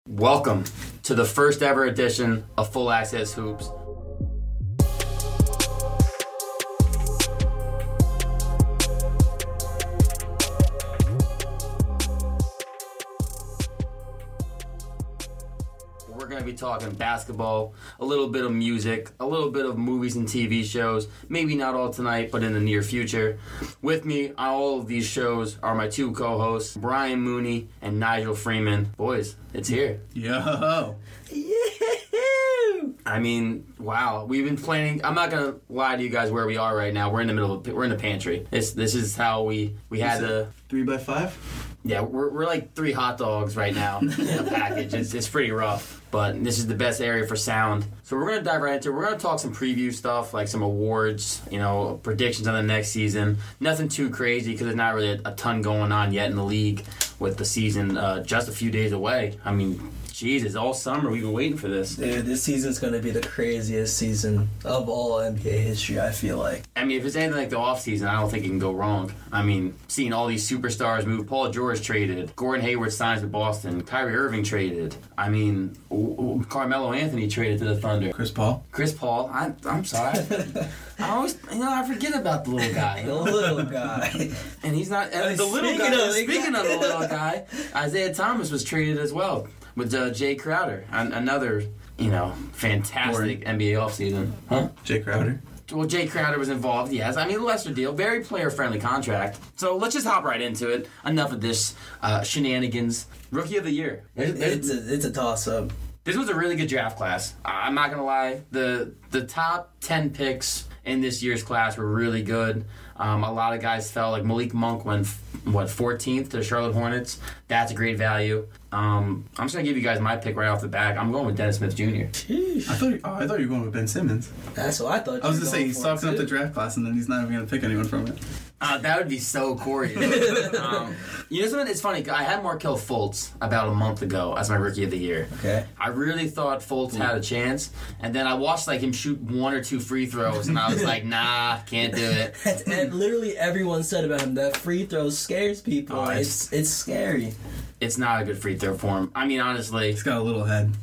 Welcome to the first ever edition of Full Access Hoops. We're going to be talking basketball, a little bit of music, a little bit of movies and TV shows. Maybe not all tonight, but in the near future. With me on all of these shows are my two co-hosts, Brian Mooney and Nigel Freeman. Boys, it's here. Yo. I mean, wow. We've been planning. I'm not gonna lie to you guys where we are right now. We're in the middle of. We're in the pantry. This is how we had to. 3x5? Yeah, we're like 3 hot dogs right now in a package. It's pretty rough, but this is the best area for sound. So we're gonna dive right into it. We're gonna talk some preview stuff, like some awards, predictions on the next season. Nothing too crazy because there's not really a ton going on yet in the league with the season just a few days away. I mean, Jesus, all summer we've been waiting for this. Dude, this season's going to be the craziest season of all NBA history, I feel like. I mean, if it's anything like the offseason, I don't think it can go wrong. I mean, seeing all these superstars move. Paul George traded. Gordon Hayward signs with Boston. Kyrie Irving traded. I mean, Carmelo Anthony traded to the Thunder. Chris Paul? I'm sorry. I forget about the little guy. The little guy. And he's not... the little guy, speaking of the little guy, Isaiah Thomas was traded as well with Jay Crowder. Another, fantastic NBA offseason. Huh? Jay Crowder? Well, Jay Crowder was involved, yes. I mean, lesser deal. Very player-friendly contract. So let's just hop right into it. Enough of this shenanigans. Rookie of the Year. It's a toss-up. This was a really good draft class. I'm not going to lie. The top 10 picks in this year's class were really good. A lot of guys fell. Like Malik Monk went, 14th to the Charlotte Hornets. That's a great value. I'm just going to give you guys my pick right off the bat. I'm going with Dennis Smith Jr. Sheesh. I thought you were going with Ben Simmons. That's what I thought. I was going to say, he's talking up the draft class and then he's not even going to pick anyone from it. That would be so corny. You know something? It's funny. I had Markelle Fultz about a month ago as my Rookie of the Year. Okay. I really thought Fultz had a chance, and then I watched him shoot 1 or 2 free throws, and I was like, nah, can't do it. And literally everyone said about him that free throw scares people. Oh, it's scary. It's not a good free throw for him. I mean, honestly. He's got a little head.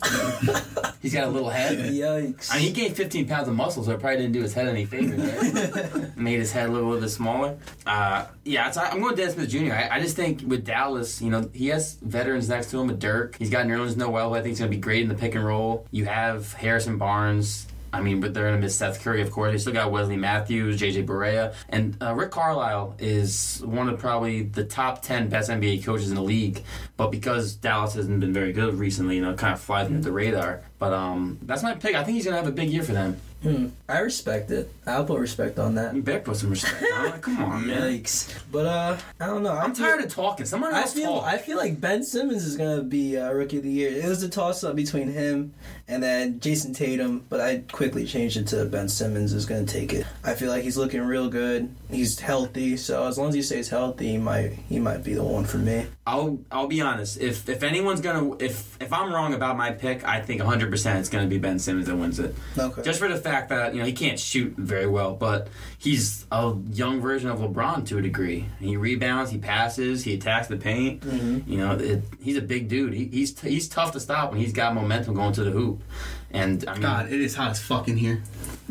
He's got a little head? Yikes. I mean, he gained 15 pounds of muscle, so it probably didn't do his head any favors, right? Made his head a little bit smaller. I'm going Dennis Smith Jr. I just think with Dallas, he has veterans next to him with Dirk. He's got Nerlens Noel, who I think is going to be great in the pick and roll. You have Harrison Barnes. I mean, but they're going to miss Seth Curry, of course. They still got Wesley Matthews, J.J. Barea. And Rick Carlisle is one of probably the top 10 best NBA coaches in the league. But because Dallas hasn't been very good recently, kind of flies under the radar. But that's my pick. I think he's going to have a big year for them. I respect it. I'll put respect on that. You better put some respect on it. Come on, man. Yikes. But, I don't know. I'm tired of talking. Someone else talk. I feel like Ben Simmons is going to be Rookie of the Year. It was a toss-up between him and then Jason Tatum, but I quickly changed it to Ben Simmons is going to take it. I feel like he's looking real good. He's healthy, so as long as he stays healthy, he might be the one for me. I'll be honest. If anyone's gonna if I'm wrong about my pick, I think 100% it's gonna be Ben Simmons that wins it. Okay. Just for the fact that he can't shoot very well, but he's a young version of LeBron to a degree. He rebounds, he passes, he attacks the paint. Mm-hmm. He's a big dude. He's tough to stop when he's got momentum going to the hoop. And I mean, God, it is hot as fuck in here.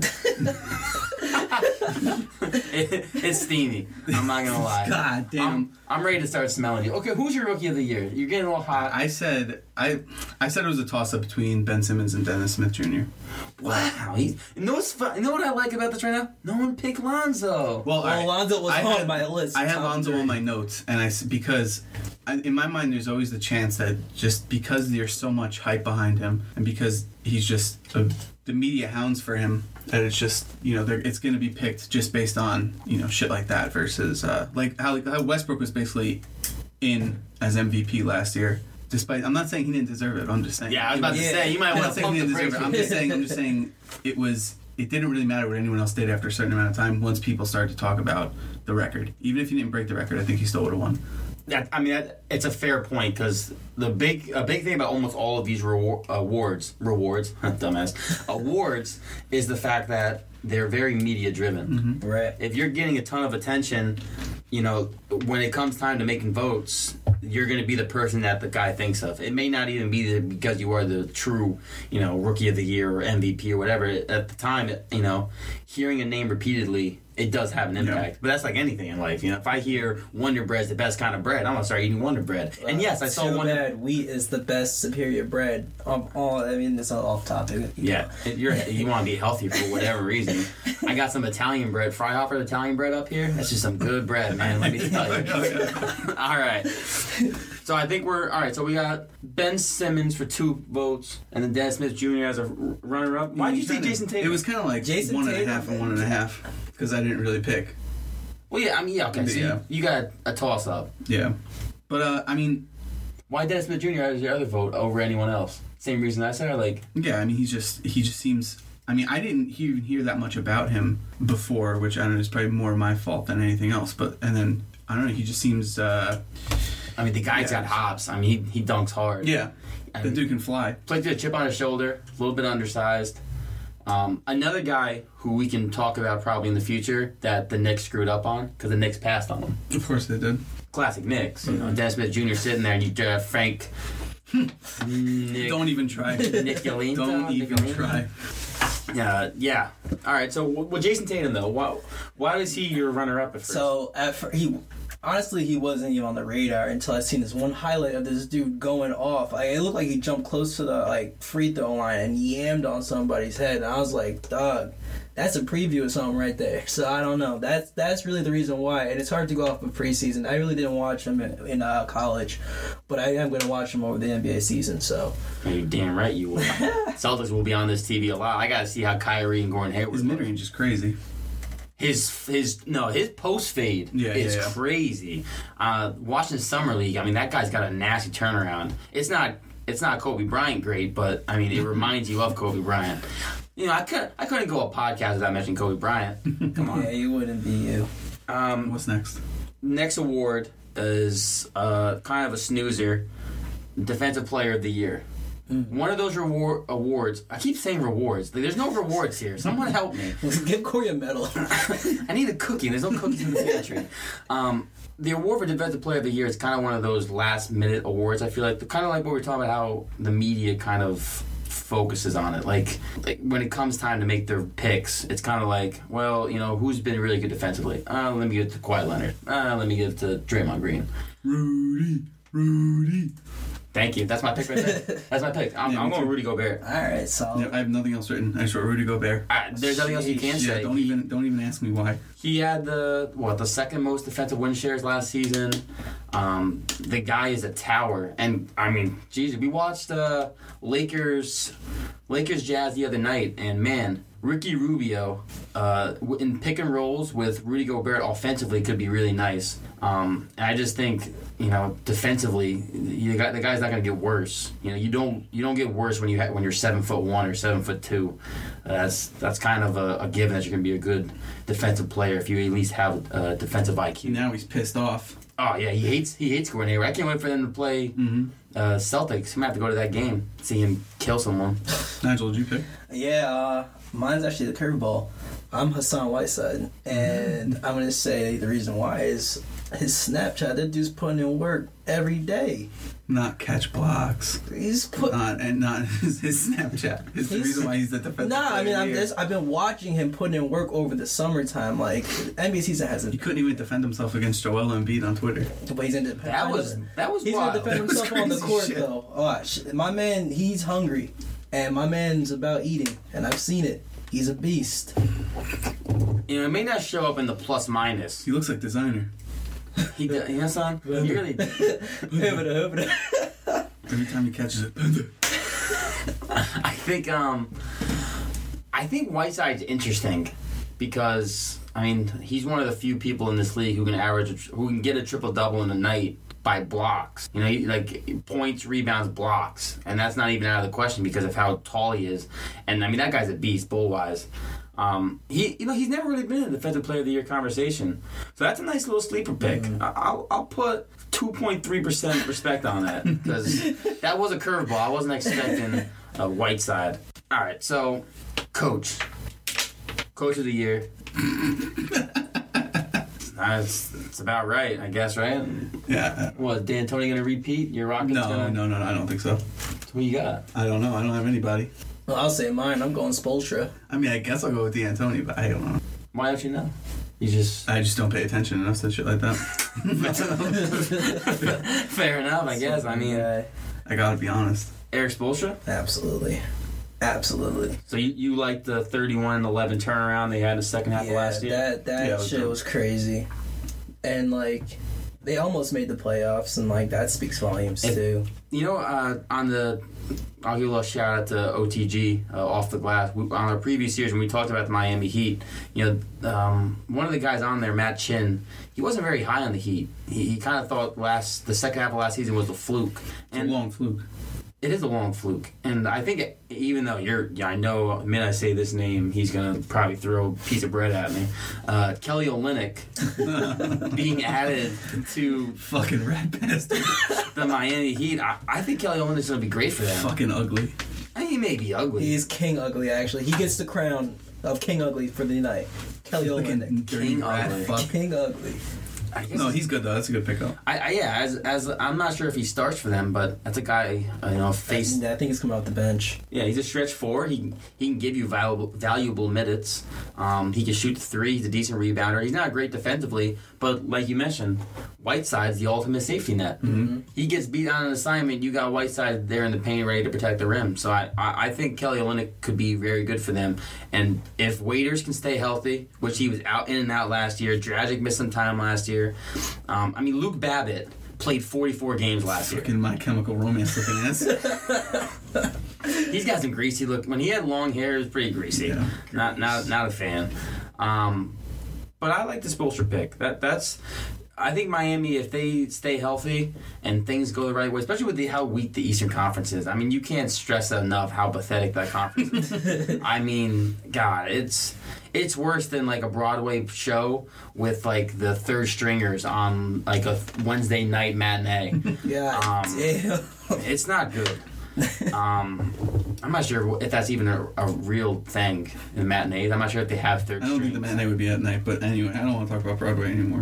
It's steamy. I'm not gonna lie. God damn. I'm ready to start smelling you. Okay, who's your Rookie of the Year? You're getting a little hot. I said it was a toss-up between Ben Simmons and Dennis Smith Jr. Wow. You know what I like about this right now? No one picked Lonzo. Well, Lonzo was on my list. I had Lonzo on my notes, and because in my mind there's always the chance that just because there's so much hype behind him, and because he's just the media hounds for him, that it's just it's going to be picked just based on shit like that versus like how Westbrook was basically in as MVP last year. Despite, I'm not saying he didn't deserve it. I'm just saying. Yeah, I was about to say you might want to pump the brakes. I'm just saying it didn't really matter what anyone else did after a certain amount of time. Once people started to talk about the record, even if he didn't break the record, I think he still would have won. It's a fair point because a big thing about almost all of these awards, dumbass, awards is the fact that they're very media driven. Mm-hmm. Right. If you're getting a ton of attention, when it comes time to making votes, you're going to be the person that the guy thinks of. It may not even be because you are the true, rookie of the year or MVP or whatever. At the time, hearing a name repeatedly, it does have an impact. But that's like anything in life. If I hear Wonder Bread's the best kind of bread, I'm going to start eating Wonder Bread. And yes, I saw Wonder Bread. Wheat is the best superior bread. It's not off topic. Yeah, you want to be healthy for whatever reason. I got some Italian bread, Freihoffer Italian bread up here. That's just some good bread, man. Let me tell you. All right. So I think so we got Ben Simmons for 2 votes, and then Dennis Smith Jr. as a runner-up. Why did you say Jason Tatum? It was kind of like Jason 1.5 and 1.5 because I didn't really pick. Well, okay. So you got a toss-up. Yeah. But, why Dennis Smith Jr. as your other vote over anyone else? Same reason I said, Yeah, he just seems... I didn't even hear that much about him before, which I don't know is probably more my fault than anything else. And then, I don't know, he just seems... the guy's got hops. He dunks hard. Yeah, the dude can fly. Plays with a chip on his shoulder, a little bit undersized. Another guy who we can talk about probably in the future that the Knicks screwed up on, because the Knicks passed on him. Of course they did. Classic Knicks. Dennis Smith Jr. sitting there, and you draft Frank... Don't even try. Nicolino. Don't even try. Yeah. All right. So, Jason Tatum though, why is he your runner-up at first? So he wasn't even on the radar until I seen this one highlight of this dude going off. It looked like he jumped close to the free throw line and yammed on somebody's head. And I was like, dog, that's a preview of something right there. So I don't know. That's really the reason why. And it's hard to go off of preseason. I really didn't watch him in college, but I am going to watch him over the NBA season. So you're damn right you will. Celtics will be on this TV a lot. I got to see how Kyrie and Gordon Hayward. His mid range is crazy. His post fade is crazy. Watching Summer League, that guy's got a nasty turnaround. It's not Kobe Bryant great, but it reminds you of Kobe Bryant. I couldn't go a podcast without mentioning Kobe Bryant. Come on. Yeah, you wouldn't be you. What's next? Next award is kind of a snoozer, Defensive Player of the Year. One of those awards. I keep saying rewards. There's no rewards here. Someone help me. Give Corey a medal. I need a cookie. There's no cookies in the pantry. The award for Defensive Player of the Year is kind of one of those last-minute awards. I feel like kind of like what we were talking about, how the media kind of focuses on it. Like when it comes time to make their picks, it's kind of like, well, who's been really good defensively? Let me give it to Kawhi Leonard. Let me give it to Draymond Green. Rudy. Thank you. That's my pick right there. That's my pick. I'm going Rudy Gobert. All right, so I have nothing else written. I just wrote Rudy Gobert. There's nothing else you can say. Don't even ask me why. He had the second most defensive win shares last season. The guy is a tower, and geez, we watched Lakers Jazz the other night, and man, Ricky Rubio in pick and rolls with Rudy Gobert offensively could be really nice. And I just think defensively, the guy's not going to get worse. You don't get worse when you're 7'1" or 7'2". That's kind of a given that you're going to be a good defensive player if you at least have defensive IQ. Now he's pissed off. Oh yeah, he hates Gordon Hayward. I can't wait for them to play Celtics. I'm gonna have to go to that game, see him kill someone. Nigel, did you pick? Yeah, mine's actually the curveball. I'm Hassan Whiteside, and I'm gonna say the reason why is his Snapchat. That dude's putting in work every day. Not catch blocks. He's not his Snapchat. It's the reason why he's the defensive player. I've been watching him putting in work over the summertime. Like NBA season hasn't. He couldn't even defend himself against Joel Embiid on Twitter. But he's independent. That was he's wild. gonna defend himself on the court though. Oh, my man, he's hungry, and my man's about eating, and I've seen it. He's a beast. It may not show up in the plus minus. He looks like designer. He does, son. He really does. Every time he catches it. I think Whiteside's interesting because he's one of the few people in this league who can get a triple double in a night by blocks. Like points, rebounds, blocks, and that's not even out of the question because of how tall he is. And that guy's a beast, bull wise. He's never really been in the Defensive Player of the Year conversation, so that's a nice little sleeper pick. I'll put 2.3% respect on that because that was a curveball. I wasn't expecting a Whiteside. All right, so Coach of the Year. It's about right, I guess, right? Yeah. What, D'Antoni going to repeat? Your Rockets No, gonna... I don't think so. Who you got? I don't know. I don't have anybody. Well, I'll say mine. I'm going Spoelstra. I mean, I guess I'll go with D'Antoni, but I don't know. Why don't you know? You just... I just don't pay attention enough to shit like that. Fair enough, I guess. I mean... I gotta be honest. Erik Spoelstra? Absolutely. So you like the 31-11 turnaround they had in the second half of last year? That shit was crazy. And, like, they almost made the playoffs, and, like, that speaks volumes, too. You know, I'll give a little shout out to OTG, Off the Glass. On our previous years when we talked about the Miami Heat, you know, one of the guys on there, Matt Chin, he wasn't very high on the Heat. He kind of thought the second half of last season was a fluke. It's a long fluke. It is a long fluke, and I think even though I know the minute I say this name, he's gonna probably throw a piece of bread at me. Kelly Olynyk being added to fucking rat bastard. The Miami Heat. I think Kelly Olynyk's gonna be great for them. Fucking ugly. I mean, he may be ugly. He's King Ugly. Actually, he gets the crown of King Ugly for the night. Kelly Olynyk. King Ugly. King Ugly. No, he's good though. That's a good pickup. As I'm not sure if he starts for them, but that's a guy I think he's coming off the bench. Yeah, he's a stretch four. He can give you valuable minutes. He can shoot the three. He's a decent rebounder. He's not great defensively, but like you mentioned, Whiteside's the ultimate safety net. Mm-hmm. He gets beat on an assignment. You got Whiteside there in the paint, ready to protect the rim. So I think Kelly Olynyk could be very good for them. And if Waiters can stay healthy, which he was out in and out last year, Dragic missed some time last year. I mean, Luke Babbitt played 44 games last year. Fucking My Chemical Romance looking ass. He's got some greasy look. When he had long hair, it was pretty greasy. Yeah. Not a fan. But I like the Spoelstra pick. I think Miami, if they stay healthy and things go the right way, especially with how weak the Eastern Conference is. I mean, you can't stress enough how pathetic that conference is. I mean, God, it's worse than like a Broadway show with like the third stringers on like a Wednesday night matinee. Yeah, damn. It's not good. I'm not sure if that's even a real thing in matinees. I'm not sure if they have third I don't think the matinee would be at night, but anyway, I don't want to talk about Broadway anymore.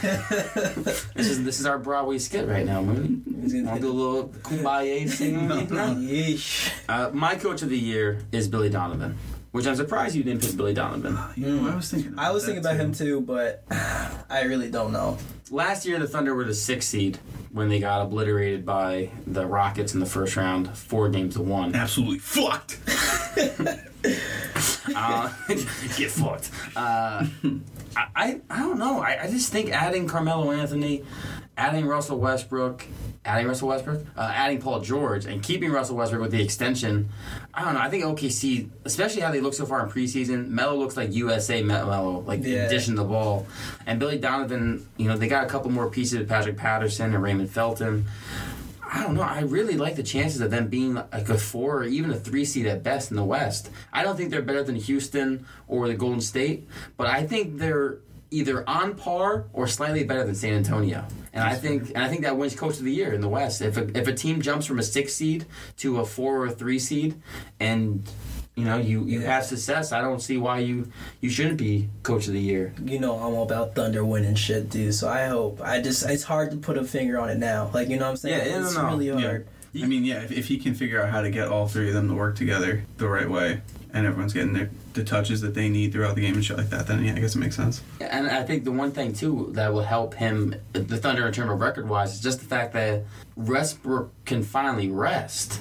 This is our Broadway skit right now, Mooney. Want to do a little kumbaya singing? Yeesh. My coach of the year is Billy Donovan, which I'm surprised you didn't pick Billy Donovan. I was thinking about him too, but I really don't know. Last year, the Thunder were the 6th seed when they got obliterated by the Rockets in the first round, 4-1. Absolutely fucked. Get fucked. I don't know. I just think adding Carmelo Anthony, adding Russell Westbrook, adding Paul George, and keeping Russell Westbrook with the extension, I don't know. I think OKC, especially how they look so far in preseason, Melo looks like USA Melo, like the addition to the ball. And Billy Donovan, they got a couple more pieces with Patrick Patterson and Raymond Felton. I don't know. I really like the chances of them being like a 4 or even a 3 seed at best in the West. I don't think they're better than Houston or the Golden State, but I think they're either on par or slightly better than San Antonio. And I think that wins Coach of the Year in the West. If a team jumps from a 6 seed to a 4 or a 3 seed, and you have success, I don't see why you shouldn't be Coach of the Year. I'm all about Thunder winning shit, dude. So I hope. It's hard to put a finger on it now. Like, you know what I'm saying? Yeah, it's really hard. Yeah. I mean, if he can figure out how to get all 3 of them to work together the right way, and everyone's getting the touches that they need throughout the game and shit like that, then I guess it makes sense. Yeah, and I think the one thing too that will help him, the Thunder, in terms of record wise, is just the fact that Westbrook can finally rest.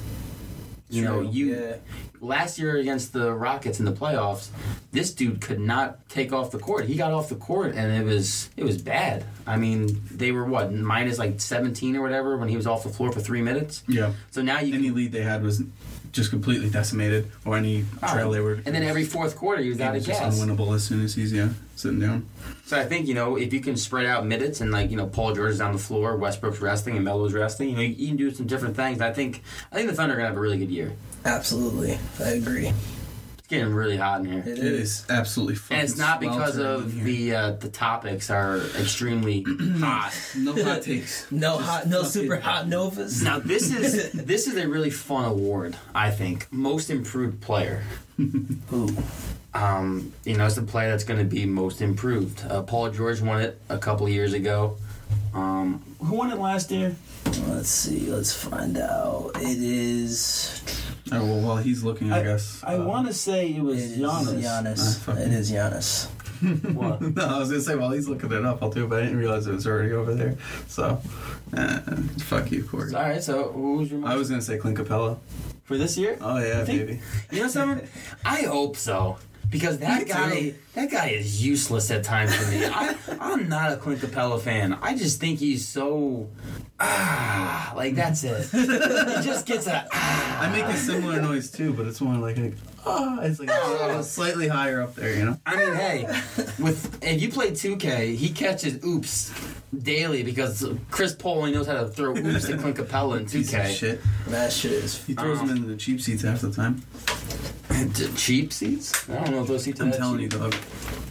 Last year against the Rockets in the playoffs, this dude could not take off the court. He got off the court and it was bad. I mean, they were minus like 17 or whatever when he was off the floor for 3 minutes. Yeah. So now any lead they had was just completely decimated, or any trail they were. And then every fourth quarter he was out of gas. Just unwinnable as soon as he's sitting down. So I think if you can spread out minutes and Paul George is on the floor, Westbrook's resting, and Melo's resting, you can do some different things. I think the Thunder are gonna have a really good year. Absolutely, I agree. It's getting really hot in here. It is absolutely fucking. And it's not because of the topics are extremely hot. No hot takes. No super hot novas. Now this is a really fun award, I think. Most improved player. Ooh. It's the player that's going to be most improved. Paul George won it a couple of years ago. Who won it last year? Let's see. Let's find out. It is. Oh, well, while he's looking, I guess. I want to say it was Giannis. It is Giannis. What? No, I was going to say, while he's looking it up, I'll do it, but I didn't realize it was already over there. So, fuck you, Corey. All right, so who was your most I was going to say Clint Capella. for this year? Oh, yeah, baby. You know something? I hope so. Because that guy is useless at times for me. I'm not a Clint Capella fan. I just think he's so like that's it. He just gets a I make a similar noise too, but it's more like it's like slightly higher up there, you know. I mean, hey, if you play 2K, he catches oops daily because Chris Paul only knows how to throw oops to Clint Capella in 2K. Piece of shit. That shit is. He throws them into the cheap seats half the time. Cheap seats? I don't know if those seats are I'm that telling you, cheap. dog.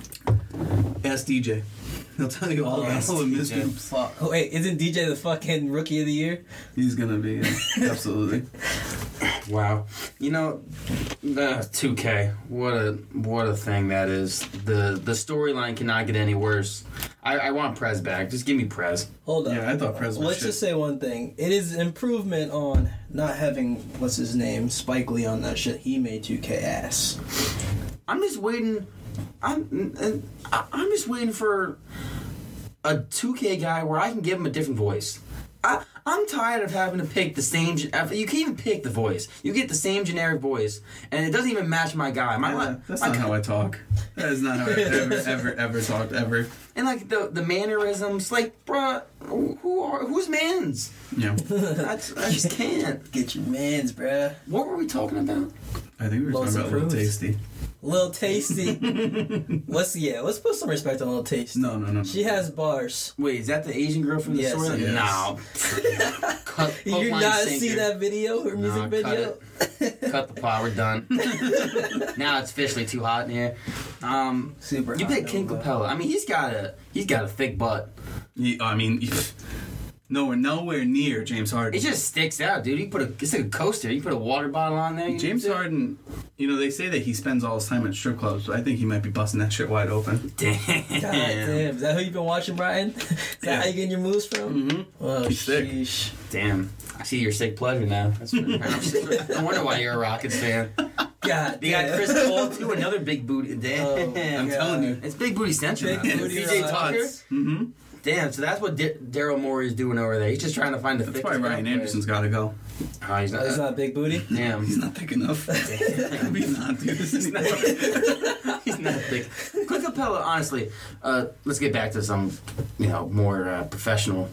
Ask DJ. He'll tell you all about all the misgoops. Fuck. Oh, wait, isn't DJ the fucking rookie of the year? He's gonna be, absolutely. Wow. You know, the 2K, what a thing that is. The storyline cannot get any worse. I want Prez back. Just give me Prez. Hold on. Yeah, I thought Prez was Let's shit. just say one thing. It is improvement on not having, what's his name, Spike Lee on that shit. He made 2K ass. I'm just waiting. I'm just waiting for a 2K guy where I can give him a different voice. I'm tired of having to pick the same. You can't even pick the voice. You get the same generic voice, and it doesn't even match my guy. That's not how I talk. That is not how I ever talked, ever. And like the mannerisms, like, bruh, who's mans? Yeah. I just can't. Get your mans, bruh. What were we talking about? I think we were Most talking about Little improved. Tasty. Lil Tasty. Let's put some respect on Lil Tasty. No. She has bars. Wait, is that the Asian girl from the Yes, story? yes. No. Cut, You hook, line, not sinker. see that video, her music Nah, video? Cut the pot. We're done. Now it's officially too hot in here. Super. You hot, pick King though, Capella. I mean, he's got a thick butt. Nowhere near James Harden. It just sticks out, dude. It's like a coaster. You put a water bottle on there. James Harden, they say that he spends all his time at strip clubs, but I think he might be busting that shit wide open. Damn. God damn. Is that who you've been watching, Brian? Is that how you getting your moves from? Mm-hmm. Oh, He's sick. sheesh. Damn. I see your sick pleasure now. That's I wonder why you're a Rockets fan. God You got damn. Chris Paul, too, another big booty. Damn. Oh, I'm God. telling you. It's big booty central. Big now. booty CJ rods. Tucker? Mm-hmm. Damn, so that's what Daryl Morey is doing over there. He's just trying to find the That's thickest why Ryan guy. Anderson's got to go. Oh, he's not. Oh, he's not big booty? Damn. He's not thick enough. He's not, dude. He's not, he's not big. Clint Capella, honestly, let's get back to some, more professional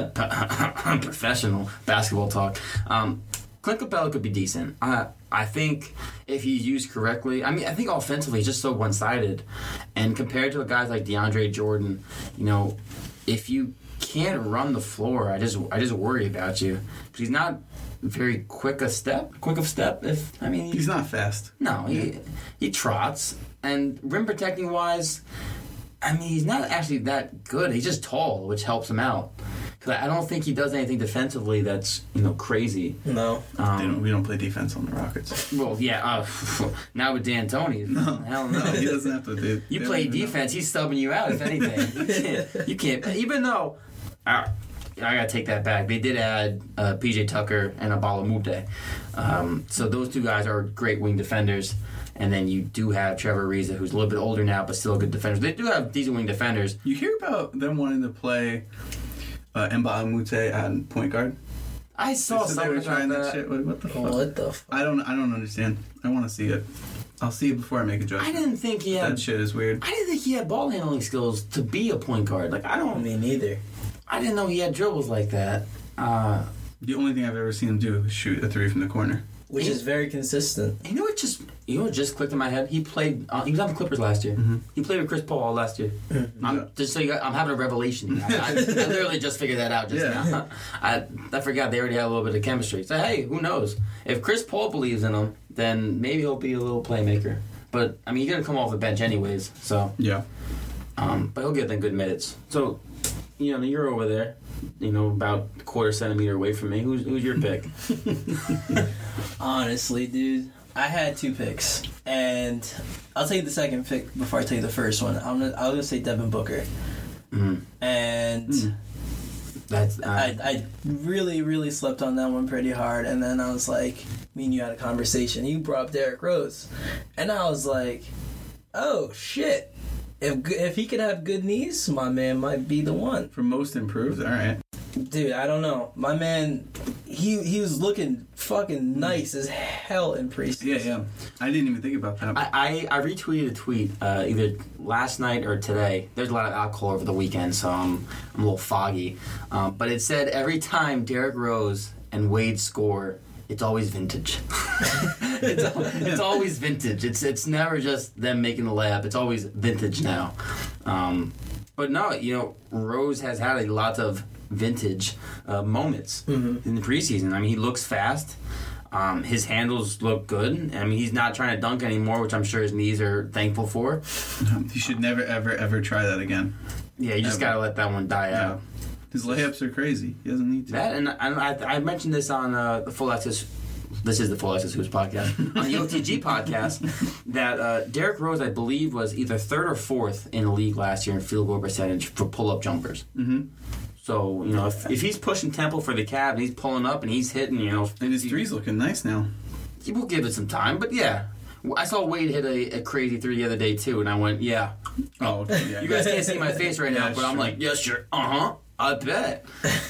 basketball talk. Clint Capella could be decent. I think if he's used correctly, I think offensively he's just so one-sided. And compared to guys like DeAndre Jordan, if you can't run the floor, I just worry about you. 'Cause he's not very quick of step. He's not fast. No, he trots. And rim protecting wise, he's not actually that good. He's just tall, which helps him out. Because I don't think he does anything defensively that's crazy. No. We don't play defense on the Rockets. Well, yeah. Now with D'Antoni, hell no. He doesn't have to do. You play defense, he's subbing you out. If anything, you can't. Even though I gotta take that back. They did add PJ Tucker and Abala Mute. So those two guys are great wing defenders. And then you do have Trevor Ariza, who's a little bit older now, but still a good defender. They do have decent wing defenders. You hear about them wanting to play Mbah Mute at point guard? I saw So they something were trying about that shit. What the fuck? What the fuck? I don't understand. I want to see it. I'll see it before I make a I judgment. didn't think he had. That shit is weird. I didn't think he had ball handling skills to be a point guard. Like Me neither. I didn't know he had dribbles like that. The only thing I've ever seen him do is shoot a three from the corner. Which is very consistent. You know what just clicked in my head? He played. He was on the Clippers last year. Mm-hmm. He played with Chris Paul all last year. I'm having a revelation. I literally just figured that out just now. I forgot they already had a little bit of chemistry. So hey, who knows? If Chris Paul believes in him, then maybe he'll be a little playmaker. But he's gonna come off the bench anyways. So Yeah. but he'll get them good minutes. So you're over there. About a quarter centimeter away from me. Who's your pick? Honestly, dude, I had 2 picks, and I'll tell you the second pick before I tell you the first one. I was gonna say Devin Booker, and That's I really, really slept on that one pretty hard, and then I was like, me and you had a conversation. You brought up Derrick Rose, and I was like, oh shit! If he could have good knees, my man might be the one. For most improved, all right. Dude, I don't know. My man, he was looking fucking nice as hell in preseason. Yeah. I didn't even think about that. I retweeted a tweet either last night or today. There's a lot of alcohol over the weekend, so I'm a little foggy. But it said every time Derrick Rose and Wade score, it's always vintage. it's always vintage. It's never just them making the layup. It's always vintage now. But no, Rose has had a lot of vintage moments in the preseason. I mean, he looks fast. His handles look good. I mean, he's not trying to dunk anymore, which I'm sure his knees are thankful for. He should never, ever, ever try that again. Yeah, you just gotta let that one die out. His layups are crazy. He doesn't need to. That, and I mentioned this on the Full Access. This is the Full Access Hoops podcast on the OTG podcast. That Derrick Rose, I believe, was either 3rd or 4th in the league last year in field goal percentage for pull-up jumpers. Mm-hmm. So if he's pushing tempo for the Cavs and he's pulling up and he's hitting, and his three's looking nice now. He will give it some time, but yeah. I saw Wade hit a crazy 3 the other day too, and I went, yeah. Oh, yeah. You guys can't see my face right now, but I'm like, yeah, sure, I bet.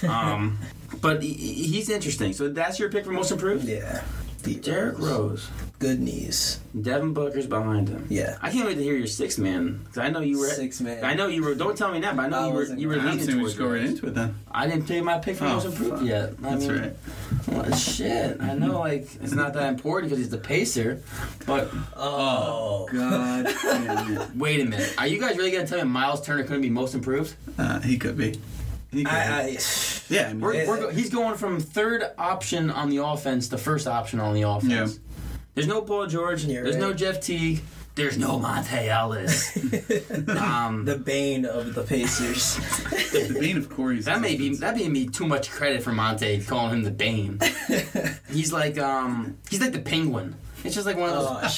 But he's interesting. So that's your pick for most improved? Yeah. Derrick Rose. Good knees. Devin Booker's behind him. Yeah. I can't wait to hear your 6th man. Because I know you were... 6th man. I know you were... Don't tell me that, but I know you were leaning towards just go right into it then. I didn't pick my pick for most improved yet. That's right. Well, shit. I know, it's not that important because he's the pacer, but... Oh. God damn it. Wait a minute. Are you guys really going to tell me Miles Turner couldn't be most improved? He could be. Yeah, I mean, he's going from 3rd option on the offense to 1st option on the offense. Yeah. There's no Paul George. There's no Jeff Teague. There's no Monte Ellis. The bane of the Pacers. The bane of Corey's. That may be too much credit for Monte calling him the bane. He's like the Penguin. It's just like one of those.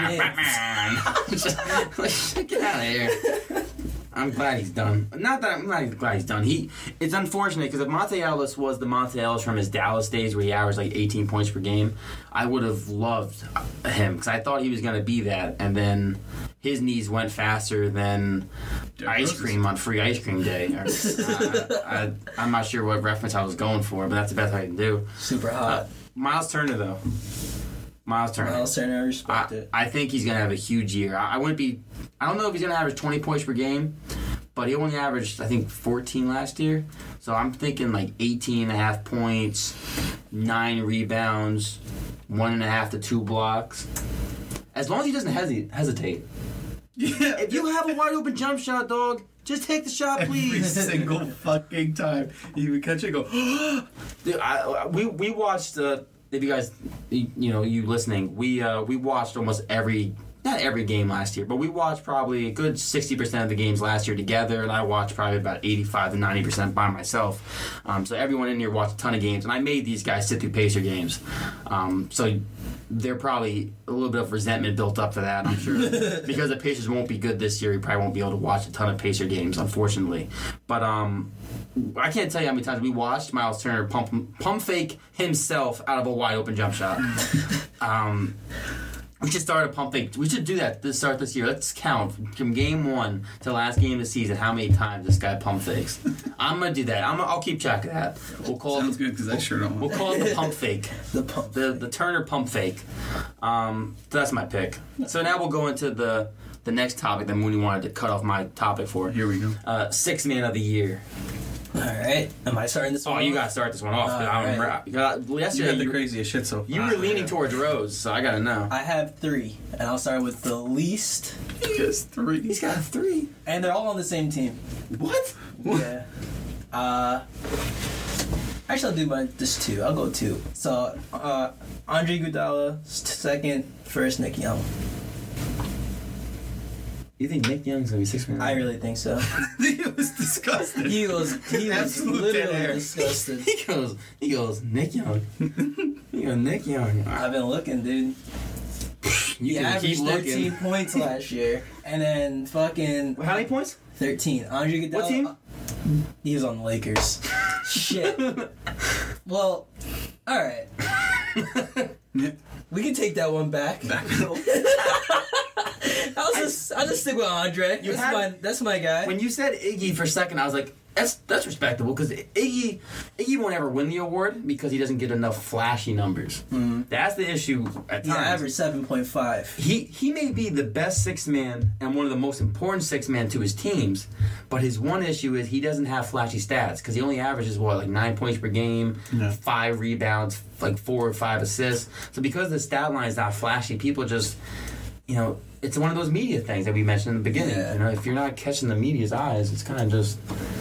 Shit. Get out of here. I'm glad he's done. Not glad he's done. It's unfortunate because if Monte Ellis was the Monte Ellis from his Dallas days where he averaged 18 points per game, I would have loved him because I thought he was going to be that, and then his knees went faster than ice cream on free ice cream day. I'm not sure what reference I was going for, but that's the best I can do. Super hot. Miles Turner, though. Miles Turner, I respect it. I think he's going to have a huge year. I don't know if he's going to average 20 points per game, but he only averaged, I think, 14 last year. So I'm thinking 18.5 points, 9 rebounds, 1.5 to 2 blocks. As long as he doesn't hesitate. Yeah. If you have a wide open jump shot, dog, just take the shot, please. Every single fucking time. You would catch it and go, Dude, we watched... if you guys, you listening, we watched almost not every game last year, but we watched probably a good 60% of the games last year together, and I watched probably about 85 to 90% by myself. So everyone in here watched a ton of games, and I made these guys sit through Pacer games. So they're probably a little bit of resentment built up for that, I'm sure. Because the Pacers won't be good this year, you probably won't be able to watch a ton of Pacer games, unfortunately. But I can't tell you how many times we watched Miles Turner pump fake himself out of a wide open jump shot. We should start a pump fake. We should do that to start this year. Let's count from game 1 to last game of the season how many times this guy pump fakes. I'm gonna do that. I'll keep track of that. We'll call sounds good because I sure don't. We'll call it the pump fake. The Turner pump fake. So that's my pick. So now we'll go into the next topic that Mooney wanted to cut off my topic for. Here we go. 6th man of the year. All right. Am I starting this one off? You gotta start this one off. Yesterday, you had the craziest shit so far. You were leaning towards Rose, so I gotta know. I have 3, and I'll start with the least. He has 3. He's got 3. And they're all on the same team. What? Yeah. Actually, I'll do just 2. I'll go 2. So, Andre Iguodala, 2nd, 1st, Nick Young. You think Nick Young's gonna be 6th man? I really think so. He was disgusted. He was literally disgusted. He goes, Nick Young. He goes, Nick Young. I've been looking, dude. He averaged 13 points last year. And then fucking... How many points? 13. Andre Iguodala... What team? He was on the Lakers. Shit. Well, alright. We can take that one back. I'll just stick with Andre. That's my guy. When you said Iggy for a second, I was like, that's respectable, because Iggy won't ever win the award because he doesn't get enough flashy numbers. Mm-hmm. That's the issue at times. He averaged 7.5. He may be the best sixth man and one of the most important sixth man to his teams, but his one issue is he doesn't have flashy stats, because he only averages, 9 points per game, 5 rebounds, 4 or 5 assists. So because the stat line is not flashy, people just, it's one of those media things that we mentioned in the beginning. Yeah. If you're not catching the media's eyes, it's kind of just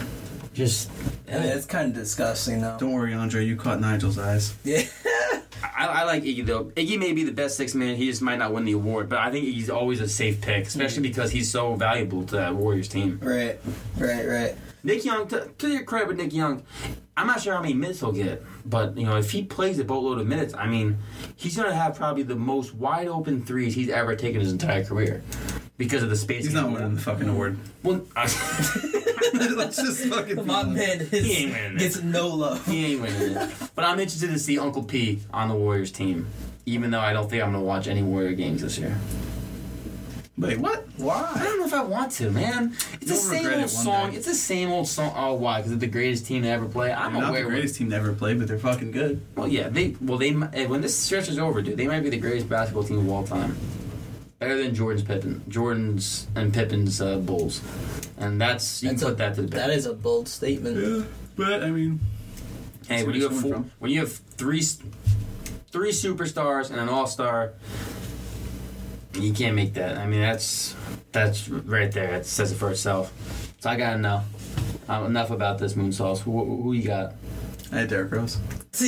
it's kind of disgusting, though. Don't worry, Andre. You caught Nigel's eyes. Yeah. I like Iggy, though. Iggy may be the best sixth man. He just might not win the award. But I think Iggy's always a safe pick, especially because he's so valuable to that Warriors team. Right. Nick Young, to your credit with Nick Young, I'm not sure how many minutes he'll get. But, if he plays a boatload of minutes, he's going to have probably the most wide-open threes he's ever taken his entire career. Because of the space. He's not winning the fucking award. Well, let's just fucking. My man he ain't winning gets no love. He ain't winning it. But I'm interested to see Uncle P on the Warriors team, even though I don't think I'm going to watch any Warrior games this year. Wait, what? Why? I don't know if I want to, man. It's the same old song. It's the same old song. Oh, why? Because it's the greatest team to ever play. They're not the greatest team to ever play, but they're fucking good. Well, yeah. They when this stretch is over, dude, they might be the greatest basketball team of all time. Better than Jordan's and Pippen's Bulls, and you can put that to the bed. That is a bold statement. Yeah, but hey, when you have three superstars and an all-star, you can't make that. That's right there. It says it for itself. So I gotta know. Enough about this moon sauce. Who you got? I had Derrick Rose.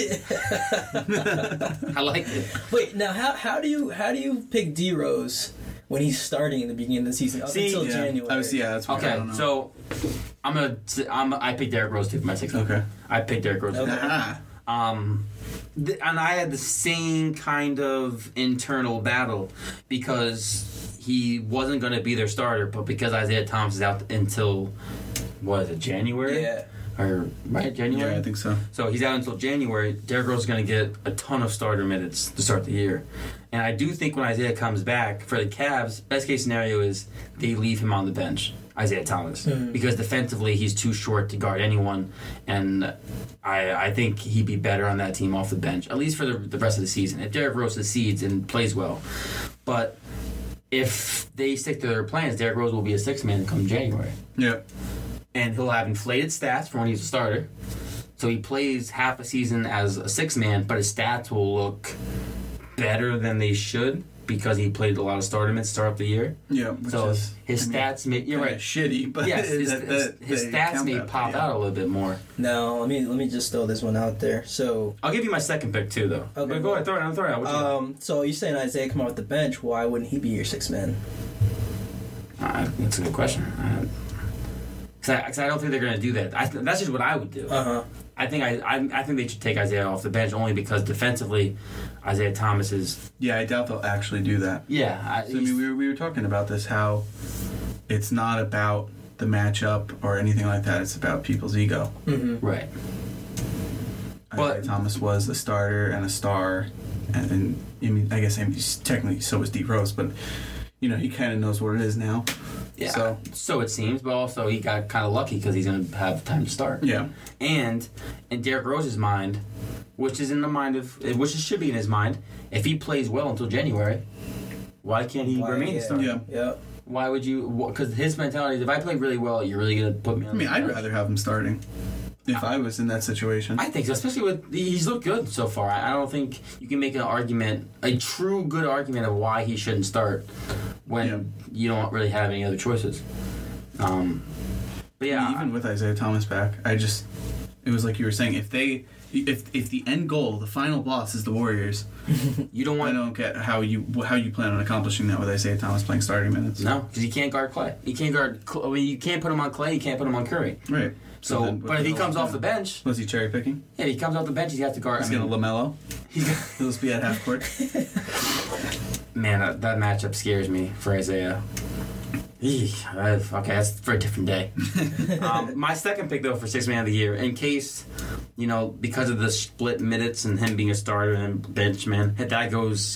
I like it. Wait, now how do you pick D Rose when he's starting in the beginning of the season until January? That's what okay. So I picked Derrick Rose too for my sixth. Okay. I picked Derrick Rose. Okay. And I had the same kind of internal battle because he wasn't going to be their starter, but because Isaiah Thomas is out until January? Yeah. January? Yeah, I think so. So he's out until January. Derrick Rose is going to get a ton of starter minutes to start the year. And I do think when Isaiah comes back, for the Cavs, best case scenario is they leave him on the bench, Isaiah Thomas. Mm-hmm. Because defensively, he's too short to guard anyone. And I think he'd be better on that team off the bench, at least for the rest of the season, if Derrick Rose succeeds and plays well. But if they stick to their plans, Derrick Rose will be a sixth man come January. Yeah. And he'll have inflated stats for when he's a starter. So he plays half a season as a sixth man, but his stats will look better than they should because he played a lot of starter minutes to start up the year. Yeah. So his stats may... You're right. Shitty, but... Yes, his stats may pop out a little bit more. No, let me just throw this one out there. So I'll give you my second pick, too, though. Okay. Go ahead, throw it out. So you're saying Isaiah come off the bench, why wouldn't he be your sixth man? That's a good question. Because I don't think they're going to do that. That's just what I would do. Uh-huh. I think they should take Isaiah off the bench only because defensively, Isaiah Thomas is... Yeah, I doubt they'll actually do that. Yeah. We were talking about this, how it's not about the matchup or anything like that. It's about people's ego. Mm-hmm. Right. Isaiah Thomas was a starter and a star. And I guess technically so was D Rose, but... he kind of knows what it is now. Yeah. So it seems, but also he got kind of lucky because he's going to have time to start. Yeah. And in Derrick Rose's mind, which should be in his mind, if he plays well until January, why can't he remain the starter? Yeah. Why would you? Because his mentality is, if I play really well, you're really going to put me on. I'd rather have him starting. If I was in that situation. I think so, especially he's looked good so far. I don't think you can make a true good argument of why he shouldn't start when you don't really have any other choices. But yeah. Even with Isaiah Thomas back, it was like you were saying, if the end goal, the final boss is the Warriors, I don't get how you plan on accomplishing that with Isaiah Thomas playing starting minutes. No, because you can't guard Clay. You can't you can't put him on Clay, you can't put him on Curry. Right. But if he comes off the bench... Was he cherry picking? Yeah, he comes off the bench, he's got to guard... He's going to LaMelo? He'll just be at half court? Man, that matchup scares me for Isaiah. Okay, that's for a different day. My second pick, though, for Sixth Man of the Year, in case, because of the split minutes and him being a starter and benchman, if that goes,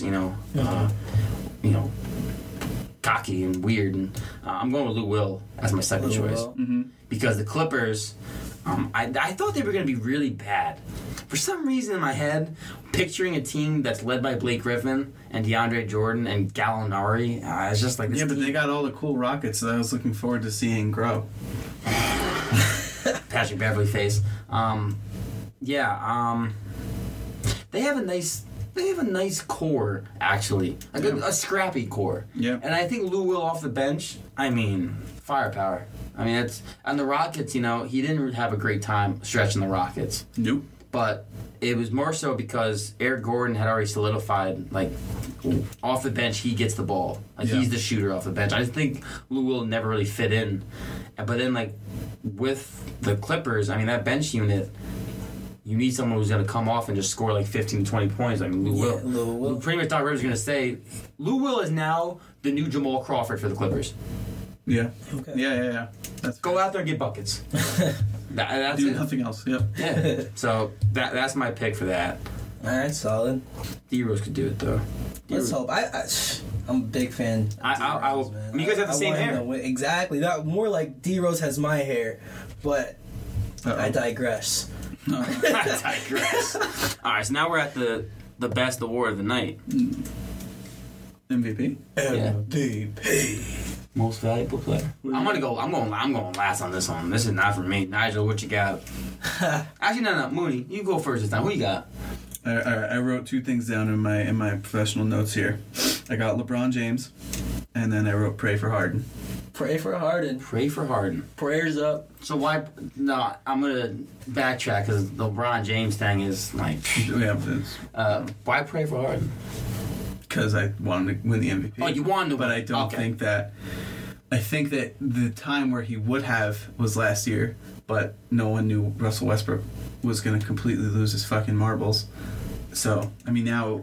cocky and weird, and I'm going with Lou Will as my second choice. Mm-hmm. Because the Clippers, I thought they were going to be really bad. For some reason in my head, picturing a team that's led by Blake Griffin and DeAndre Jordan and Gallinari, it's just like this. Yeah, but team. they got all the cool Rockets that I was looking forward to seeing grow. Patrick Beverly face. They have a nice core, actually. A scrappy core. Yeah. And I think Lou Will off the bench, firepower. It's on the Rockets, he didn't have a great time stretching the Rockets. Nope. But it was more so because Eric Gordon had already solidified, off the bench, he gets the ball. He's the shooter off the bench. I think Lou Will never really fit in. But then, with the Clippers, that bench unit, you need someone who's going to come off and just score 15 to 20 points. Lou Will. Lou Will. Pretty much thought Rivers was going to say, Lou Will is now the new Jamal Crawford for the Clippers. Yeah. Okay. Yeah. Go out there and get buckets. That's Do it. nothing else. Yep. Yeah. So that's my pick for that. All right, solid. D-Rose could do it, though. Let's hope. I'm a big fan. I will. You guys have the same hair. Exactly. Not more like D-Rose has my hair, but I digress. I digress. All right, so now we're at the best award of the night. MVP. MVP. Most valuable player. I'm going last on this one. This is not for me. Nigel, what you got? Actually, no. Mooney, you go first this time. Who you got? I wrote two things down in my professional notes here. I got LeBron James, and then I wrote pray for Harden. Pray for Harden. Pray for Harden. Prayers up. So why? No, I'm gonna backtrack because the LeBron James thing is why pray for Harden? Because I wanted to win the MVP. Oh, you wanted to win. But I don't think that. I think that the time where he would have was last year, but no one knew Russell Westbrook was going to completely lose his fucking marbles. So, now,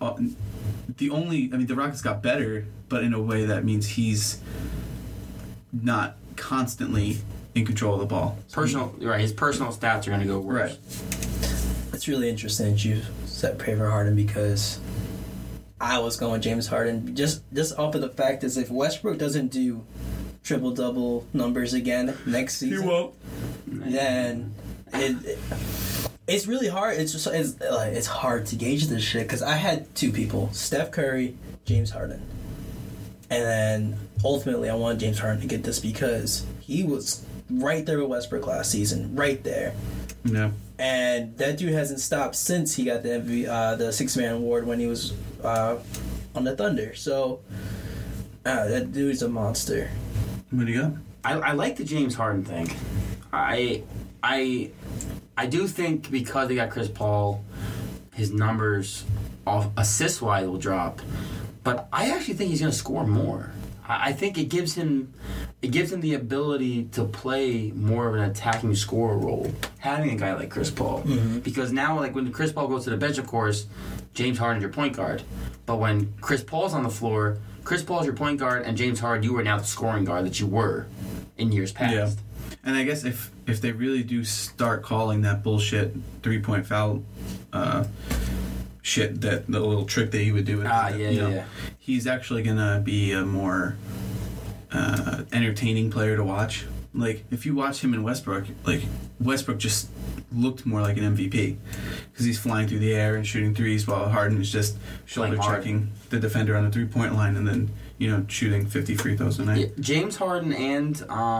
the Rockets got better, but in a way that means he's not constantly in control of the ball. His personal stats are going to go worse. Right. It's really interesting that you said pray for Harden because I was going James Harden just off of the fact is if Westbrook doesn't do triple-double numbers again next season, He won't. Then it's really hard. It's hard to gauge this shit because I had two people: Steph Curry, James Harden, and then ultimately I wanted James Harden to get this because he was right there with Westbrook last season, right there. Yeah. And that dude hasn't stopped since he got the six-man award when he was on the Thunder. So that dude's a monster. What do you got? I like the James Harden thing. I do think because they got Chris Paul, his numbers off assist-wise will drop. But I actually think he's going to score more. I think it gives him the ability to play more of an attacking scorer role, having a guy like Chris Paul. Mm-hmm. Because now, when Chris Paul goes to the bench, of course, James Harden's your point guard. But when Chris Paul's on the floor, Chris Paul's your point guard, and James Harden, you are now the scoring guard that you were in years past. Yeah. And I guess if they really do start calling that bullshit 3-point foul shit, that the little trick that he would do, he's actually gonna be a more entertaining player to watch. If you watch him and Westbrook, Westbrook just looked more like an MVP because he's flying through the air and shooting threes while Harden is just shoulder checking the defender on the 3-point line and then shooting 50 free throws a night. Yeah, James Harden and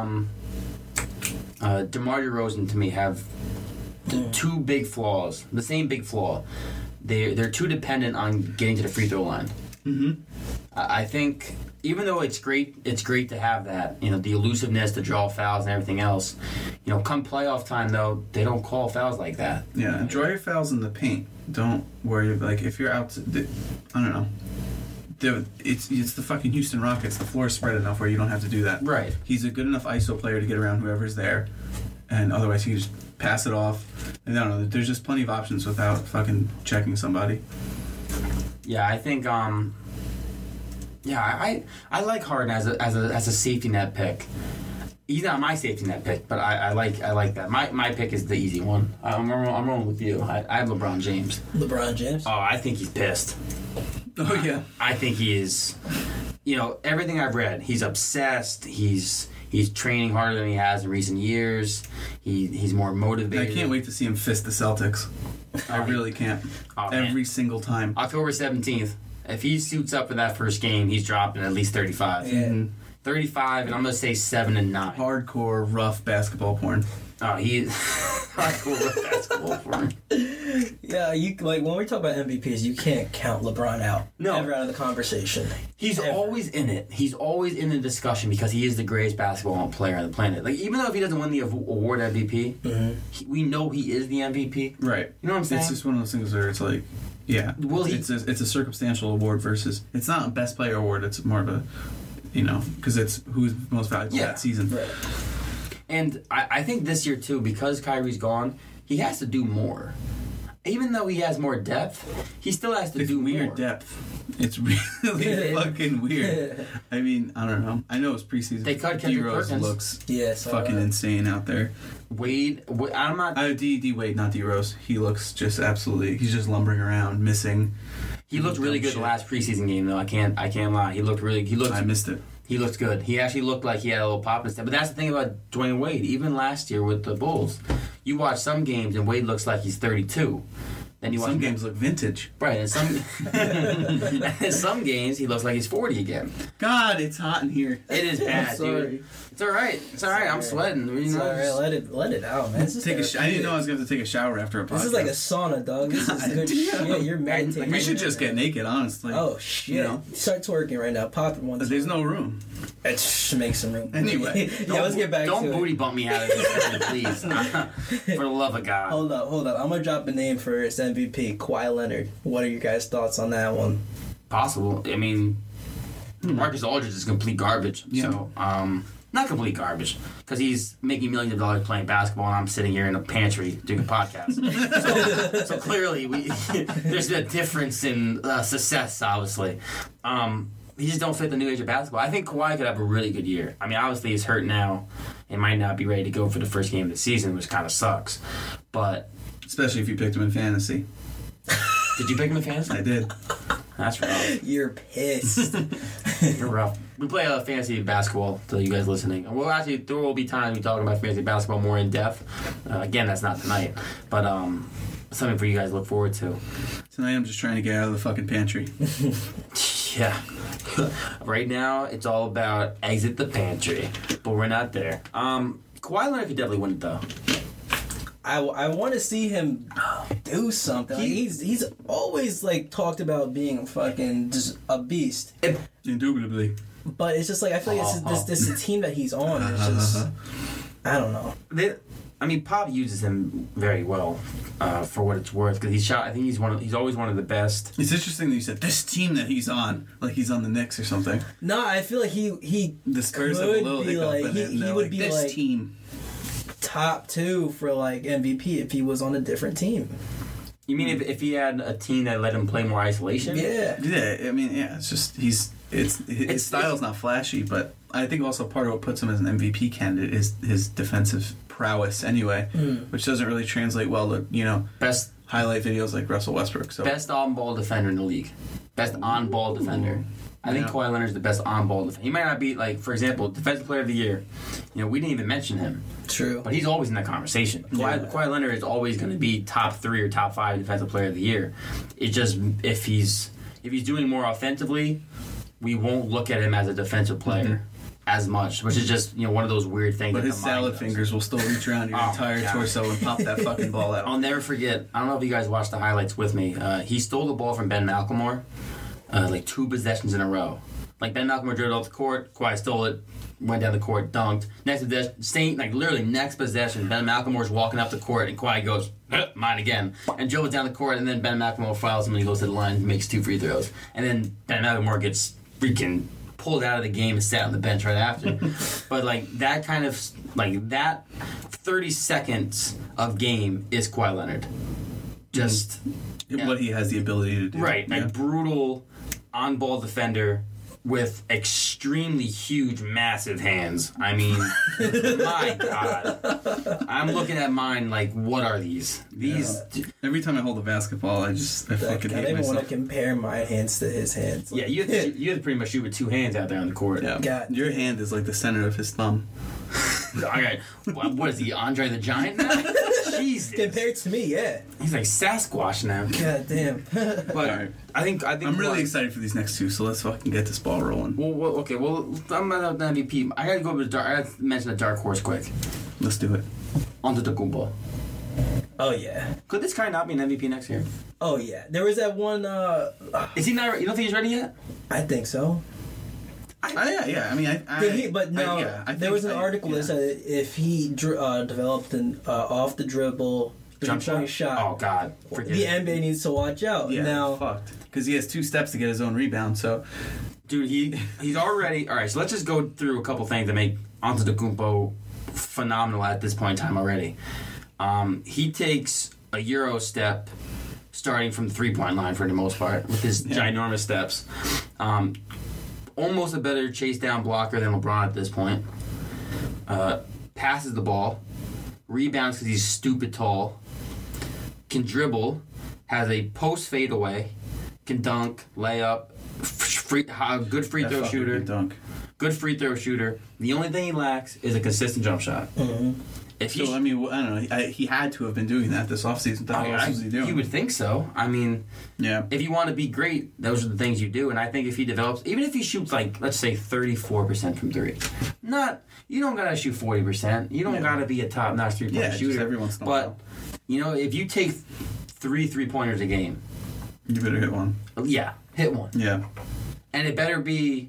DeMar DeRozan to me have the two big flaws. The same big flaw. They're too dependent on getting to the free throw line. Mm-hmm. I think even though it's great to have that, the elusiveness to draw fouls and everything else. Come playoff time though, they don't call fouls like that. Yeah, and draw your fouls in the paint. Don't worry. If you're out, I don't know. It's the fucking Houston Rockets. The floor is spread enough where you don't have to do that. Right. He's a good enough ISO player to get around whoever's there, and otherwise he can just pass it off. And I don't know. There's just plenty of options without fucking checking somebody. Yeah, I think. I like Harden as a safety net pick. He's not my safety net pick, but I like that. My pick is the easy one. I'm rolling with you. I have LeBron James. LeBron James? Oh, I think he's pissed. Oh yeah. I think he is. Everything I've read, he's obsessed. He's training harder than he has in recent years. He's more motivated. I can't wait to see him fist the Celtics. I really can't. Every single time. October 17th. If he suits up for that first game, he's dropping at least 35. Yeah. Mm-hmm. 35, and I'm going to say 7 and 9. Hardcore, rough basketball porn. Oh, he is hardcore rough basketball porn. Yeah, when we talk about MVPs, you can't count LeBron out. No. Ever out of the conversation. He's always in it. He's always in the discussion because he is the greatest basketball player on the planet. Like, even though if he doesn't win the award MVP, we know he is the MVP. Right. You know what I'm saying? It's just one of those things where it's like, yeah. Will he- It's a circumstantial award versus... It's not a best player award. It's more of a... because it's who's most valuable that season. Right. And I think this year, too, because Kyrie's gone, he has to do more. Even though he has more depth, he still has to do weird more. depth. It's really fucking weird. I mean, I don't know. I know it's preseason. They cut Kendrick D-Rose Perkins. looks Yes. fucking insane out there. Wade, I'm not... D Wade, not D-Rose. He looks just absolutely... He's just lumbering around, missing. He looked really good the last preseason game, though. I can't lie. I missed it. He looked good. He actually looked like he had a little pop and stuff. But that's the thing about Dwayne Wade. Even last year with the Bulls, you watch some games and Wade looks like he's 32. Then you watch some games look vintage. Right, and some games he looks like he's 40 again. God, it's hot in here. It is bad, dude. It's all right. I'm sweating. It's all right. Let it out, man. I didn't know I was going to take a shower after a podcast. This is like a sauna, dog. This is good shit. You're meditating. We should just get naked, honestly. Oh, shit. Start twerking right now. Pop it once. But there's no room. It should make some room. Anyway. Let's get back to it. Don't booty bump me out of this, please. For the love of God. Hold up. I'm going to drop a name for his MVP, Kawhi Leonard. What are your guys' thoughts on that one? Possible. I mean, Marcus Aldridge is complete garbage. Yeah. So, not complete garbage, because he's making millions of dollars playing basketball, and I'm sitting here in a pantry doing a podcast. so clearly, there's a difference in success, obviously. He just don't fit the new age of basketball. I think Kawhi could have a really good year. I mean, obviously, he's hurt now and might not be ready to go for the first game of the season, which kind of sucks. But especially if you picked him in fantasy. Did you pick him in fantasy? I did. That's rough. You're pissed. You're rough. We play fantasy basketball to you guys listening. There will be times we talk about fantasy basketball more in depth. Again, that's not tonight, but something for you guys to look forward to. Tonight I'm just trying to get out of the fucking pantry. Yeah. Right now, it's all about exit the pantry, but we're not there. Kawhi Leonard could definitely win it, though. I want to see him do something. He's always talked about being fucking just a beast. Indubitably. But it's just I feel like this the team that he's on is just I don't know. Pop uses him very well for what it's worth because I think he's always one of the best. It's interesting that you said this team that he's on, like he's on the Knicks or something. No, I feel like he the Spurs have a little hiccup in it. He would be this team top 2 for MVP if he was on a different team. You mean if he had a team that let him play more isolation? Yeah. I mean, yeah. It's just his style's not flashy, but I think also part of what puts him as an MVP candidate is his defensive prowess anyway, which doesn't really translate well to best highlight videos like Russell Westbrook. So best on-ball defender in the league, best on-ball defender. I think Kawhi Leonard's the best on-ball defender. He might not be for example, defensive player of the year. We didn't even mention him. True, but he's always in that conversation. Kawhi Leonard is always going to be top 3 or top 5 defensive player of the year. It's just if he's doing more offensively, we won't look at him as a defensive player as much, which is just one of those weird things. But his salad fingers will still reach around your entire torso and pop that fucking ball out. I'll never forget. I don't know if you guys watched the highlights with me. He stole the ball from Ben McLemore, 2 possessions in a row. Ben McLemore dribbled off the court, Kawhi stole it, went down the court, dunked. Next possession, literally next possession, Ben McLemore's walking up the court, and Kawhi goes, mine again, and dribbles down the court, and then Ben McLemore fouls him, and he goes to the line and makes 2 free throws. And then Ben McLemore gets freaking pulled out of the game and sat on the bench right after. But that kind of that 30 seconds of game is Kawhi Leonard. Just what he has the ability to do. Right, Yeah. a brutal on-ball defender with extremely huge, massive hands. I mean, my God. I'm looking at mine like, what are these? These... Every time I hold a basketball, I fucking I hate don't even want myself. to compare my hands to his hands. Yeah, you have to pretty much shoot with two hands out there on the court. Yeah. God. Your hand is like the center of his thumb. Okay, what is he, Andre the Giant now? Jesus. Compared to me, yeah. He's like Sasquatch now. God damn. But Alright. I think I'm really excited for these next two, so let's fucking get this ball rolling. Well, I'm about the MVP. I gotta go with I gotta mention a dark horse quick. Let's do it. Antetokounmpo. Oh yeah. Could this guy not be an MVP next year? Oh yeah. There was that one. Is he not? You don't think he's ready yet? I think so. Yeah. I mean, There was an article that said if he developed an off the dribble Jump three-point shot? shot, Oh God! Forget the it. NBA needs to watch out. Yeah, Now, fucked. Because he has 2 steps to get his own rebound, so... Dude, he's already all right. So let's just go through a couple things that make Antetokounmpo phenomenal at this point in time already. He takes a Euro step, starting from the 3-point line for the most part, with his ginormous steps. Almost a better chase down blocker than LeBron at this point. Passes the ball, rebounds because he's stupid tall. Can dribble, has a post fadeaway, can dunk, layup, good free throw shooter. Dunk. Good free throw shooter. The only thing he lacks is a consistent jump shot. Mm-hmm. If he, So, I mean, I don't know. He had to have been doing that this offseason. What else was he doing? you would think so. I mean, Yeah. if you want to be great, those are the things you do. And I think if he develops, even if he shoots like, let's say 34% from three, you don't gotta shoot 40%. You don't gotta be a top notch 3-point shooter. Just every once in a while. But if you take 3 3-pointers a game, You better hit one. yeah, hit one, Yeah. and it better be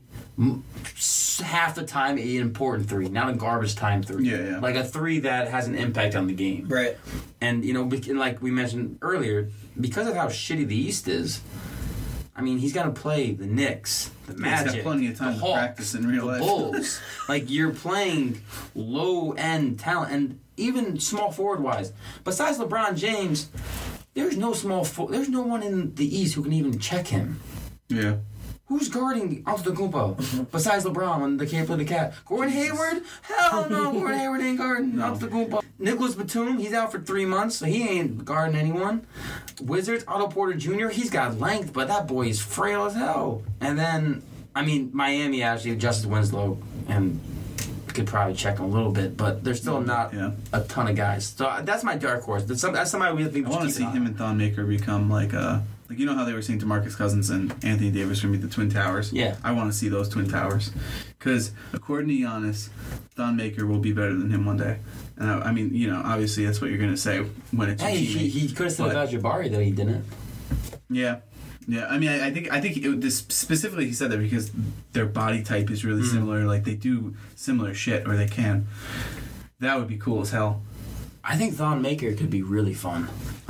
half the time an important 3, not a garbage time 3. Yeah. Like a 3 that has an impact on the game. right? And like we mentioned earlier, because of how shitty the East is, I mean, he's got to play the Knicks, the Magic, He's got plenty of time the to Hawks, practice in real the life. Bulls. Like, you're playing low-end talent, and even small forward-wise. Besides LeBron James, there's no one in the East who can even check him. Yeah. Who's guarding Antetokounmpo besides LeBron when they can't play the cat? Gordon Hayward? Hell no, Gordon Hayward ain't guarding Antetokounmpo. Nicholas Batum, he's out for 3 months, so he ain't guarding anyone. Wizards, Otto Porter Jr., he's got length, but that boy is frail as hell. And then, I mean, Miami actually, Justice Winslow, and could probably check him a little bit, but there's still not a ton of guys. So that's my dark horse. That's somebody we think I want to see him and Thon Maker become like you know how they were saying DeMarcus Cousins and Anthony Davis going to be the Twin Towers? Yeah. I want to see those Twin Towers. Because according to Giannis, Thon Maker will be better than him one day. And I mean, obviously that's what you're going to say when it's Hey, your teammate. he could have said But- about Jabari, though he didn't. Yeah. Yeah, I mean, I think this specifically he said that because their body type is really similar. Like, they do similar shit, or they can. That would be cool as hell. I think Thon Maker could be really fun.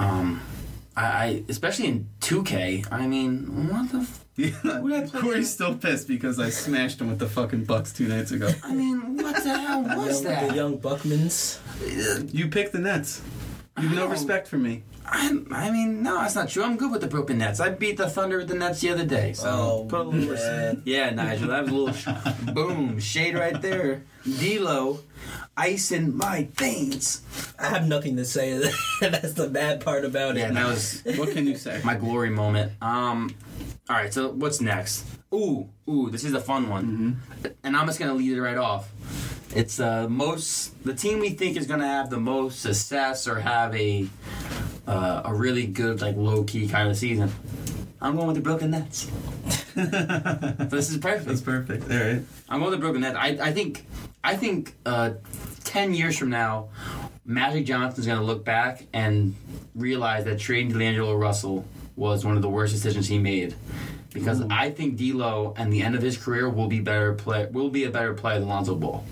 I especially in 2K. I mean, what the? Yeah, Corey's still pissed because I smashed him with the fucking Bucks 2 nights ago. I mean, what the hell was The that? young Buckmans. You picked the Nets. You have no respect for me. I mean, no, that's not true. I'm good with the Brooklyn Nets. I beat the Thunder with the Nets the other day. So put a little man. Yeah, Nigel, that was a little boom shade right there. D'Lo, icing my veins. I have nothing to say. That's the bad part about it. Yeah, that was What can you say? my glory moment. All right, so what's next? Ooh, this is a fun one, and I'm just gonna lead it right off. It's the team we think is gonna have the most success or have a really good, like, low key kind of season. I'm going with the Brooklyn Nets. This is perfect. That's perfect. All right. I'm going with the Brooklyn Nets. I think 10 years from now, Magic Johnson's going to look back and realize that trading D'Angelo Russell was one of the worst decisions he made. Because I think D'Lo, at the end of his career, will be a better player than Lonzo Ball.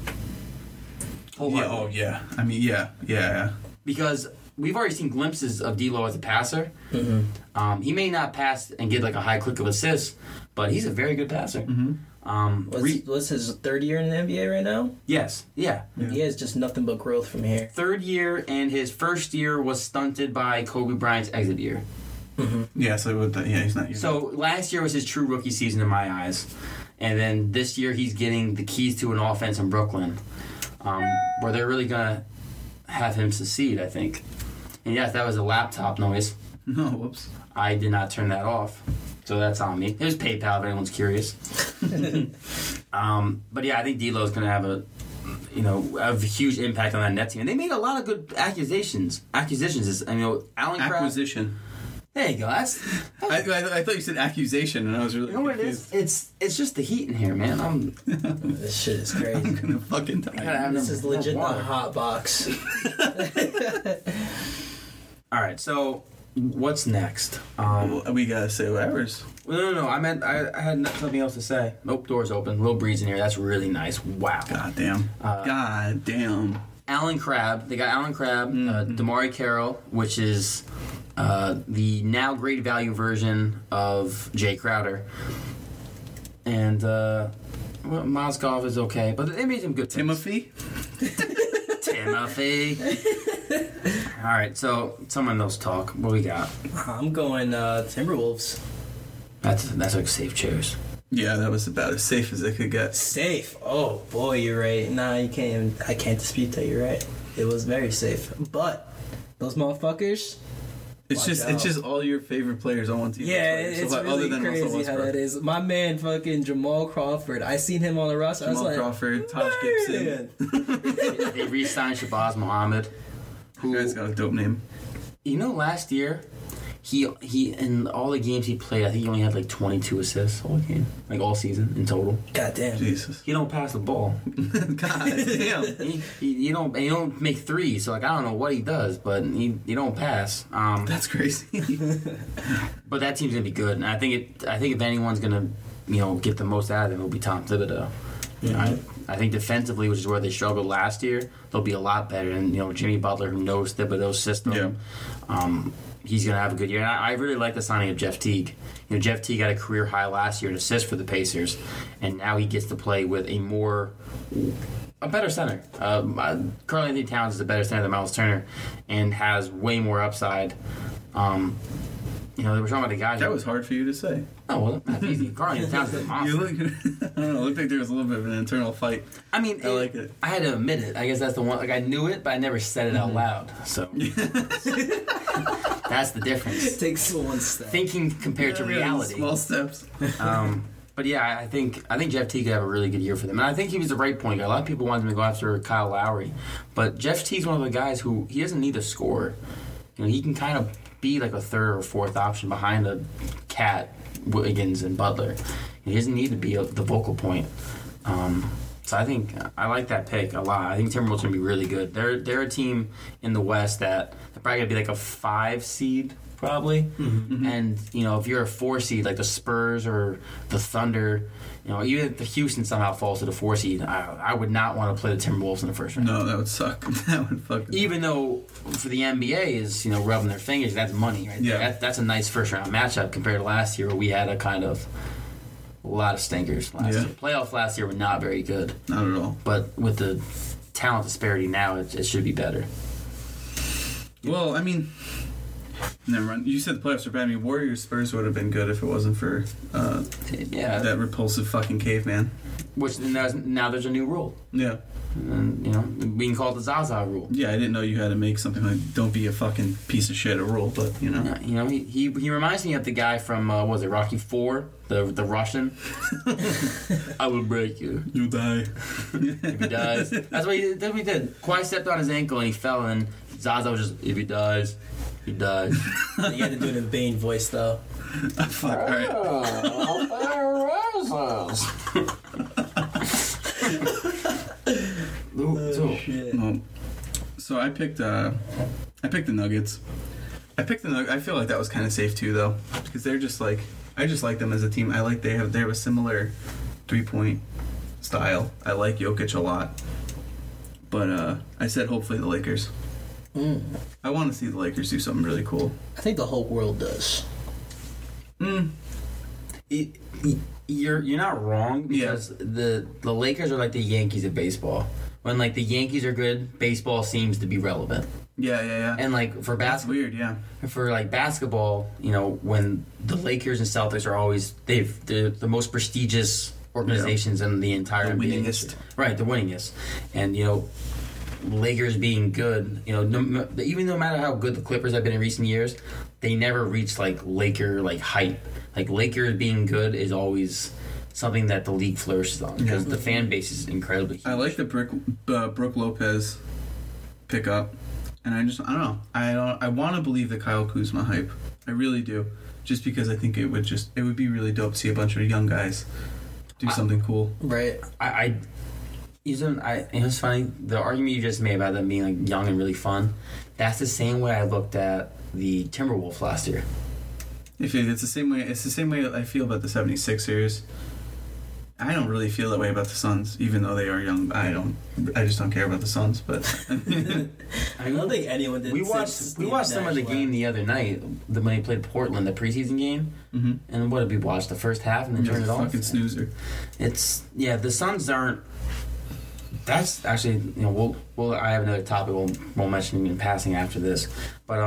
Yeah. I mean, yeah. Because we've already seen glimpses of D'Lo as a passer. Mm-hmm. He may not pass and get like a high click of assists, but he's a very good passer. What's his third year in the NBA right now? Yes, yeah. He has just nothing but growth from here. Third year, and his first year was stunted by Kobe Bryant's exit year. Yeah, so he's not. So last year was his true rookie season in my eyes, and then this year he's getting the keys to an offense in Brooklyn, where they're really gonna have him succeed, I think. And yes, that was a laptop noise. No, whoops. I did not turn that off, so that's on me. There's PayPal if anyone's curious. But yeah, I think D'Lo's gonna have a huge impact on that net team. And they made a lot of good acquisitions. Alan Crabb. Acquisition. There you go. I thought you said accusation, and I was really You know what it confused. is? It's just the heat in here, man. This shit is crazy. I'm gonna fucking die. This is legit the hot box. All right, so what's next? We gotta say ours. No. I meant I had something else to say. Nope, door's open. Little breeze in here. That's really nice. Wow. God damn. Alan Crabb. They got Alan Crabb, Damari Carroll, which is the now great value version of Jay Crowder. And Mozgov is okay, but they made some good picks. Timothy. All right, so someone knows talk. What we got? I'm going Timberwolves. That's like safe chairs. Yeah, that was about as safe as it could get. Safe? Oh boy, you're right. Nah, you can't even, I can't dispute that. You're right. It was very safe, but those motherfuckers. It's just all your favorite players on one team. Yeah, it's really crazy how that is. My man, fucking Jamal Crawford. I seen him on the roster. Jamal Crawford, Taj Gibson. They re-signed Shabazz Muhammad. Who guy's got a dope name. Last year, he in all the games he played, I think he only had like 22 assists all game, like all season in total. God damn. Jesus. He don't pass the ball. God damn. he don't make threes. So like I don't know what he does, but he don't pass. That's crazy. But that team's gonna be good, and I think if anyone's gonna get the most out of them, it'll be Tom Thibodeau. I think defensively, which is where they struggled last year, they'll be a lot better. And Jimmy Butler, who knows Thibodeau's system, he's going to have a good year. And I really like the signing of Jeff Teague. Jeff Teague had a career high last year in assists for the Pacers, and now he gets to play with a better center. Karl Anthony Towns is a better center than Miles Turner, and has way more upside. They were talking about the guy. That was hard for you to say. Oh, well, that's easy. Karl Anthony Towns is a monster. I don't know. It looked like there was a little bit of an internal fight. I mean, I like it. I had to admit it. I guess that's the one. Like, I knew it, but I never said it out loud. So that's the difference. It takes one step. Thinking compared to reality. Small steps. But yeah, I think Jeff Teague could have a really good year for them, and I think he was the right point guard. A lot of people wanted him to go after Kyle Lowry, but Jeff Teague's one of the guys who he doesn't need to score. He can kind of be like a third or fourth option behind a Cat, Wiggins, and Butler. He doesn't need to be the vocal point. So I think I like that pick a lot. I think Timberwolves gonna be really good. They're a team in the West that they're probably gonna be like a 5 seed probably. Mm-hmm. And if you're a 4 seed like the Spurs or the Thunder, even if the Houston somehow falls to the 4 seed, I would not want to play the Timberwolves in the first round. No, that would suck. That would fucking. Even though for the NBA is rubbing their fingers, that's money right there. That's a nice first round matchup compared to last year where we had a lot of stinkers last year. Playoffs last year were not very good. Not at all. But with the talent disparity now, it should be better. Well, I mean, never mind. You said the playoffs are bad. I mean, Warriors Spurs would have been good if it wasn't for that repulsive fucking caveman. Which now there's a new rule. Yeah. And we can call it the Zaza rule. Yeah, I didn't know you had to make something like "don't be a fucking piece of shit" a rule, but He reminds me of the guy from was it Rocky IV, the Russian. I will break you. You die. If he dies, that's what he did. Kawhi stepped on his ankle and he fell, and Zaza was just, if he dies, he dies. You had to do it in Bane voice though. Fuck. All right. So I picked the Nuggets. I feel like that was kind of safe too, though, because they're just like, I just like them as a team. I like they have a similar 3-point style. I like Jokic a lot, but I said hopefully the Lakers. I want to see the Lakers do something really cool. I think the whole world does. You're not wrong because the Lakers are like the Yankees of baseball. When like the Yankees are good, baseball seems to be relevant. Yeah. And like for That's weird, yeah. for like basketball, you know, when the Lakers and Celtics are always they're the most prestigious organizations in the entire The NBA winningest. industry. Right, the winningest. And you know, Lakers being good, you know, even no matter how good the Clippers have been in recent years, they never reach like Laker like hype. Like Lakers being good is always something that the league flourishes on because the fan base is incredibly huge. I like the Brooke Lopez pickup, and I don't know. I want to believe the Kyle Kuzma hype. I really do, just because I think it would be really dope to see a bunch of young guys do something cool. Right. It's funny, the argument you just made about them being like young and really fun, that's the same way I looked at the Timberwolves last year. It's the same way I feel about the 76ers. I don't really feel that way about the Suns, even though they are young. I just don't care about the Suns. But I don't think anyone did. We watched some of the game the other night when they played Portland, the preseason game. Mm-hmm. And what did we watch? The first half and then turn it off. Fucking snoozer. The Suns aren't. That's actually, you know, I have another topic we'll mention in passing after this, but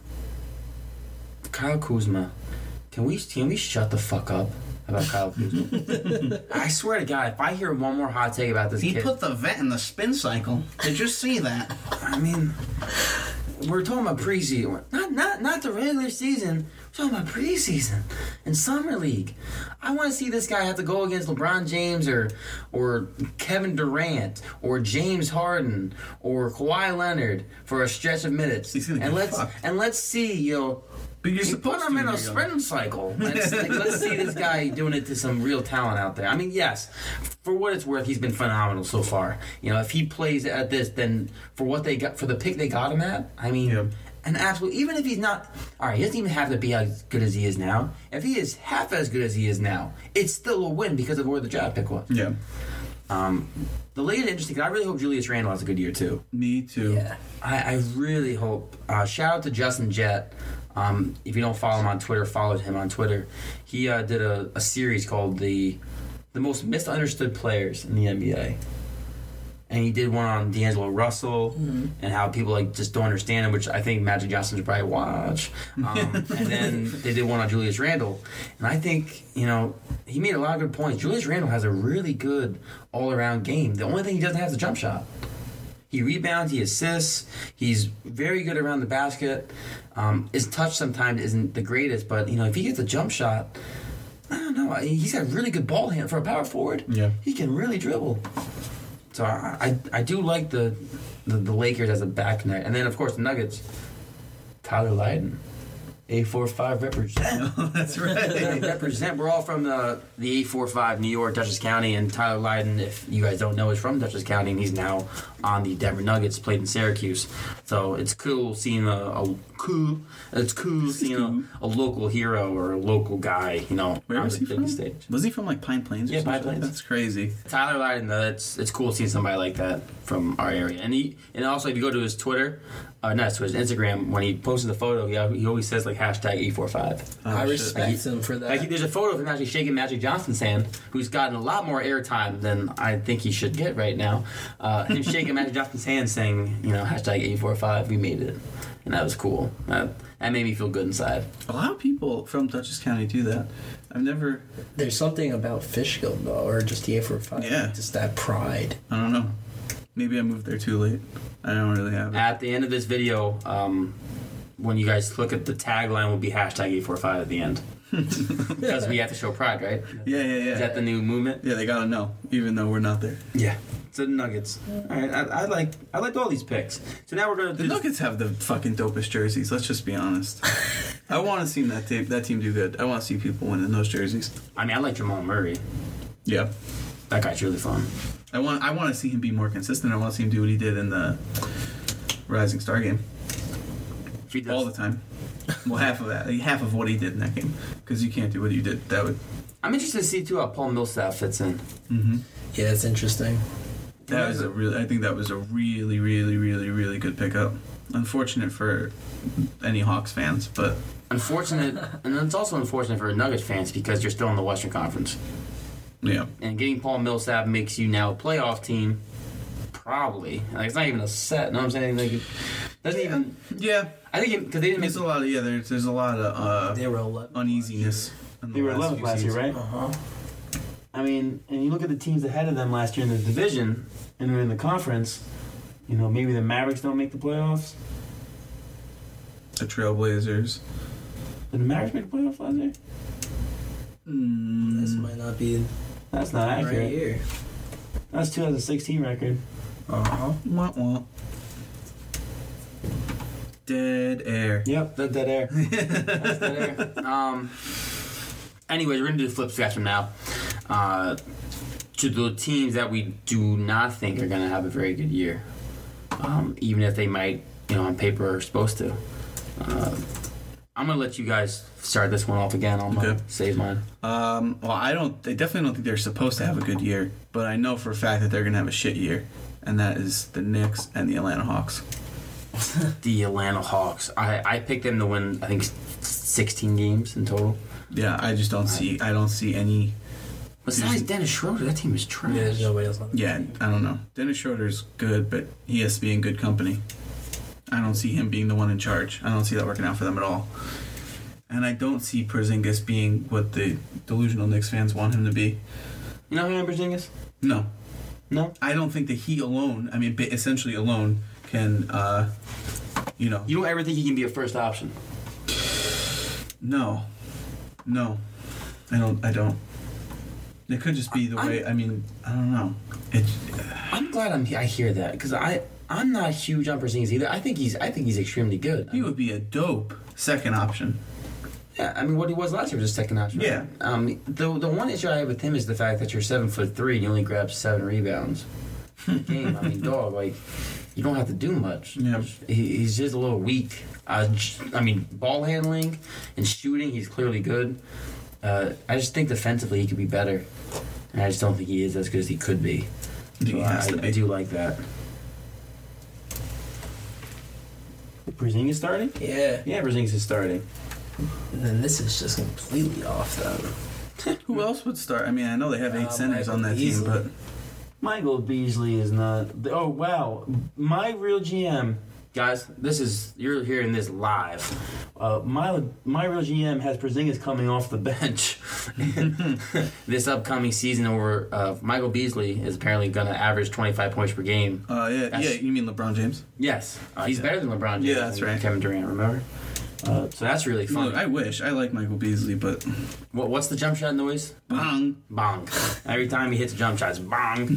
Kyle Kuzma, can we shut the fuck up about Kyle Kuzma? I swear to God, if I hear one more hot take about this kid, He put the vet in the spin cycle. Did you see that? I mean, we're talking about preseason, not the regular season. We're talking about preseason and summer league. I want to see this guy have to go against LeBron James or Kevin Durant or James Harden or Kawhi Leonard for a stretch of minutes. He's gonna get fucked. Let's see, you know. But you're You supposed put him to in a when you're young. sprint cycle. Let's see this guy doing it to some real talent out there. I mean, yes, for what it's worth, he's been phenomenal so far. You know, if he plays at this, then for what they got, for the pick they got him at, I mean, Yeah. an absolute. Even if he's not, all right, he doesn't even have to be as good as he is now. If he is half as good as he is now, it's still a win because of where the draft pick was. Yeah. The Lakers are interesting because I really hope Julius Randle has a good year too. Me too. Yeah. I really hope. Shout out to Justin Jett. If you don't follow him on Twitter, follow him on Twitter. He did a series called the most misunderstood players in the NBA, and he did one on D'Angelo Russell and how people like just don't understand him, which I think Magic Johnson should probably watch. And then they did one on Julius Randle, and I think he made a lot of good points. Julius Randle has a really good all-around game. The only thing he doesn't have is a jump shot. He rebounds, he assists, he's very good around the basket. His touch sometimes isn't the greatest, but if he gets a jump shot, I don't know. He's got really good ball hand for a power forward. Yeah. He can really dribble. So I do like the Lakers as a back net. And then, of course, the Nuggets. Tyler Lydon. 845 represent. That's right. Represent. We're all from the 845 New York, Dutchess County, and Tyler Lydon, if you guys don't know, is from Dutchess County, and he's now on the Denver Nuggets, played in Syracuse. So it's cool seeing a local hero or a local guy, Where on was the he big from? stage. Was he from like Pine Plains? Or Yeah, something? Pine Plains. That's crazy. Tyler Lydon, it's cool seeing somebody like that from our area. And also, if you go to his Twitter, not his Twitter, his Instagram, when he posted the photo, he always says like hashtag 845. Oh, I shit. respect him for that. Like, there's a photo of him actually shaking Magic Johnson's hand, who's gotten a lot more airtime than I think he should get right now. Him shaking Magic Johnson's hand saying, hashtag 845, we made it. And that was cool. That made me feel good inside. A lot of people from Dutchess County do that. I've never. There's something about Fishkill, though, or just the 845. Yeah. Just that pride. I don't know. Maybe I moved there too late. I don't really have it. At the end of this video, when you guys look at the tagline, will be hashtag 845 at the end. Because we have to show pride, right? Yeah. Is that the new movement? Yeah, they gotta know, even though we're not there. Yeah. So the Nuggets. All right, I liked all these picks. So now we're gonna The do Nuggets have the fucking dopest jerseys. Let's just be honest. I want to see that team do good. I want to see people win in those jerseys. I like Jamal Murray. Yeah, That guy's really fun. I want to see him be more consistent. I want to see him do what he did in the Rising Star game If he does, all the time. Well, half of what he did in that game, because you can't do what you did. That would. I'm interested to see too how Paul Millsap fits in. Mm-hmm. Yeah, it's interesting. I think that was a really, really, really, really good pickup. Unfortunate for any Hawks fans, but Unfortunate, and it's also unfortunate for Nuggets fans because you're still in the Western Conference. Yeah. And getting Paul Millsap makes you now a playoff team. Probably. Like, it's not even a set. Know what I'm saying? Like, it doesn't even. Yeah. I think because they didn't make. There's a lot of there's a lot of They were 11 uneasiness. They were 11th last year, right? I mean, and you look at the teams ahead of them last year in the division, and they're in the conference. You know, maybe the Mavericks don't make the playoffs. The Trailblazers. Did the Mavericks make the playoffs last year? This might not be That's not right accurate. here. That's 2016 record. Wah, wah. Dead air. Yep, that's dead air. That's dead air. Anyways, we're gonna do the flip scratch from now. To the teams that we do not think are gonna have a very good year, even if they might, on paper are supposed to. I'm gonna let you guys start this one off again. I'm gonna save mine. Well, I definitely don't think they're supposed to have a good year, but I know for a fact that they're gonna have a shit year, and that is the Knicks and the Atlanta Hawks. The Atlanta Hawks. I picked them to win, I think, 16 games in total. Yeah, I just don't see. I don't see any. Besides Dennis Schroeder, that team is trash. Yeah, there's nobody else on the Yeah, team. I don't know. Dennis Schroeder's good, but he has to be in good company. I don't see him being the one in charge. I don't see that working out for them at all. And I don't see Porzingis being what the delusional Knicks fans want him to be. You know who Amber Porzingis? No. No? I don't think that he alone, essentially alone, can, You don't ever think he can be a first option? No. I don't. It could just be the way, I don't know. I'm glad I hear that, because I'm not huge on Porzingis either. I think he's extremely good. He would be a dope second option. Yeah, what he was last year was just second option. Yeah. The one issue I have with him is the fact that you're 7'3" and you only grab 7 rebounds a game. Dog, you don't have to do much. Yeah. He's just a little weak. Ball handling and shooting, he's clearly good. I just think defensively he could be better. And I just don't think he is as good as he could be. I think he has to I be. do like that. Porzingis starting? Yeah. Yeah, Porzingis is starting. And then this is just completely off them. Who else would start? I know they have 8 centers Michael on that Beasley. team, but Michael Beasley is not. Oh, wow. My real GM. Guys, you're hearing this live. My real GM has Porzingis coming off the bench. This upcoming season, over Michael Beasley is apparently going to average 25 points per game. you mean LeBron James? Yes, he's better than LeBron James. Yeah, that's and right. Kevin Durant, remember? So that's really fun. Look, I wish. I like Michael Beasley, but What's the jump shot noise? bang. Bong. Every time he hits a jump shot, it's bong.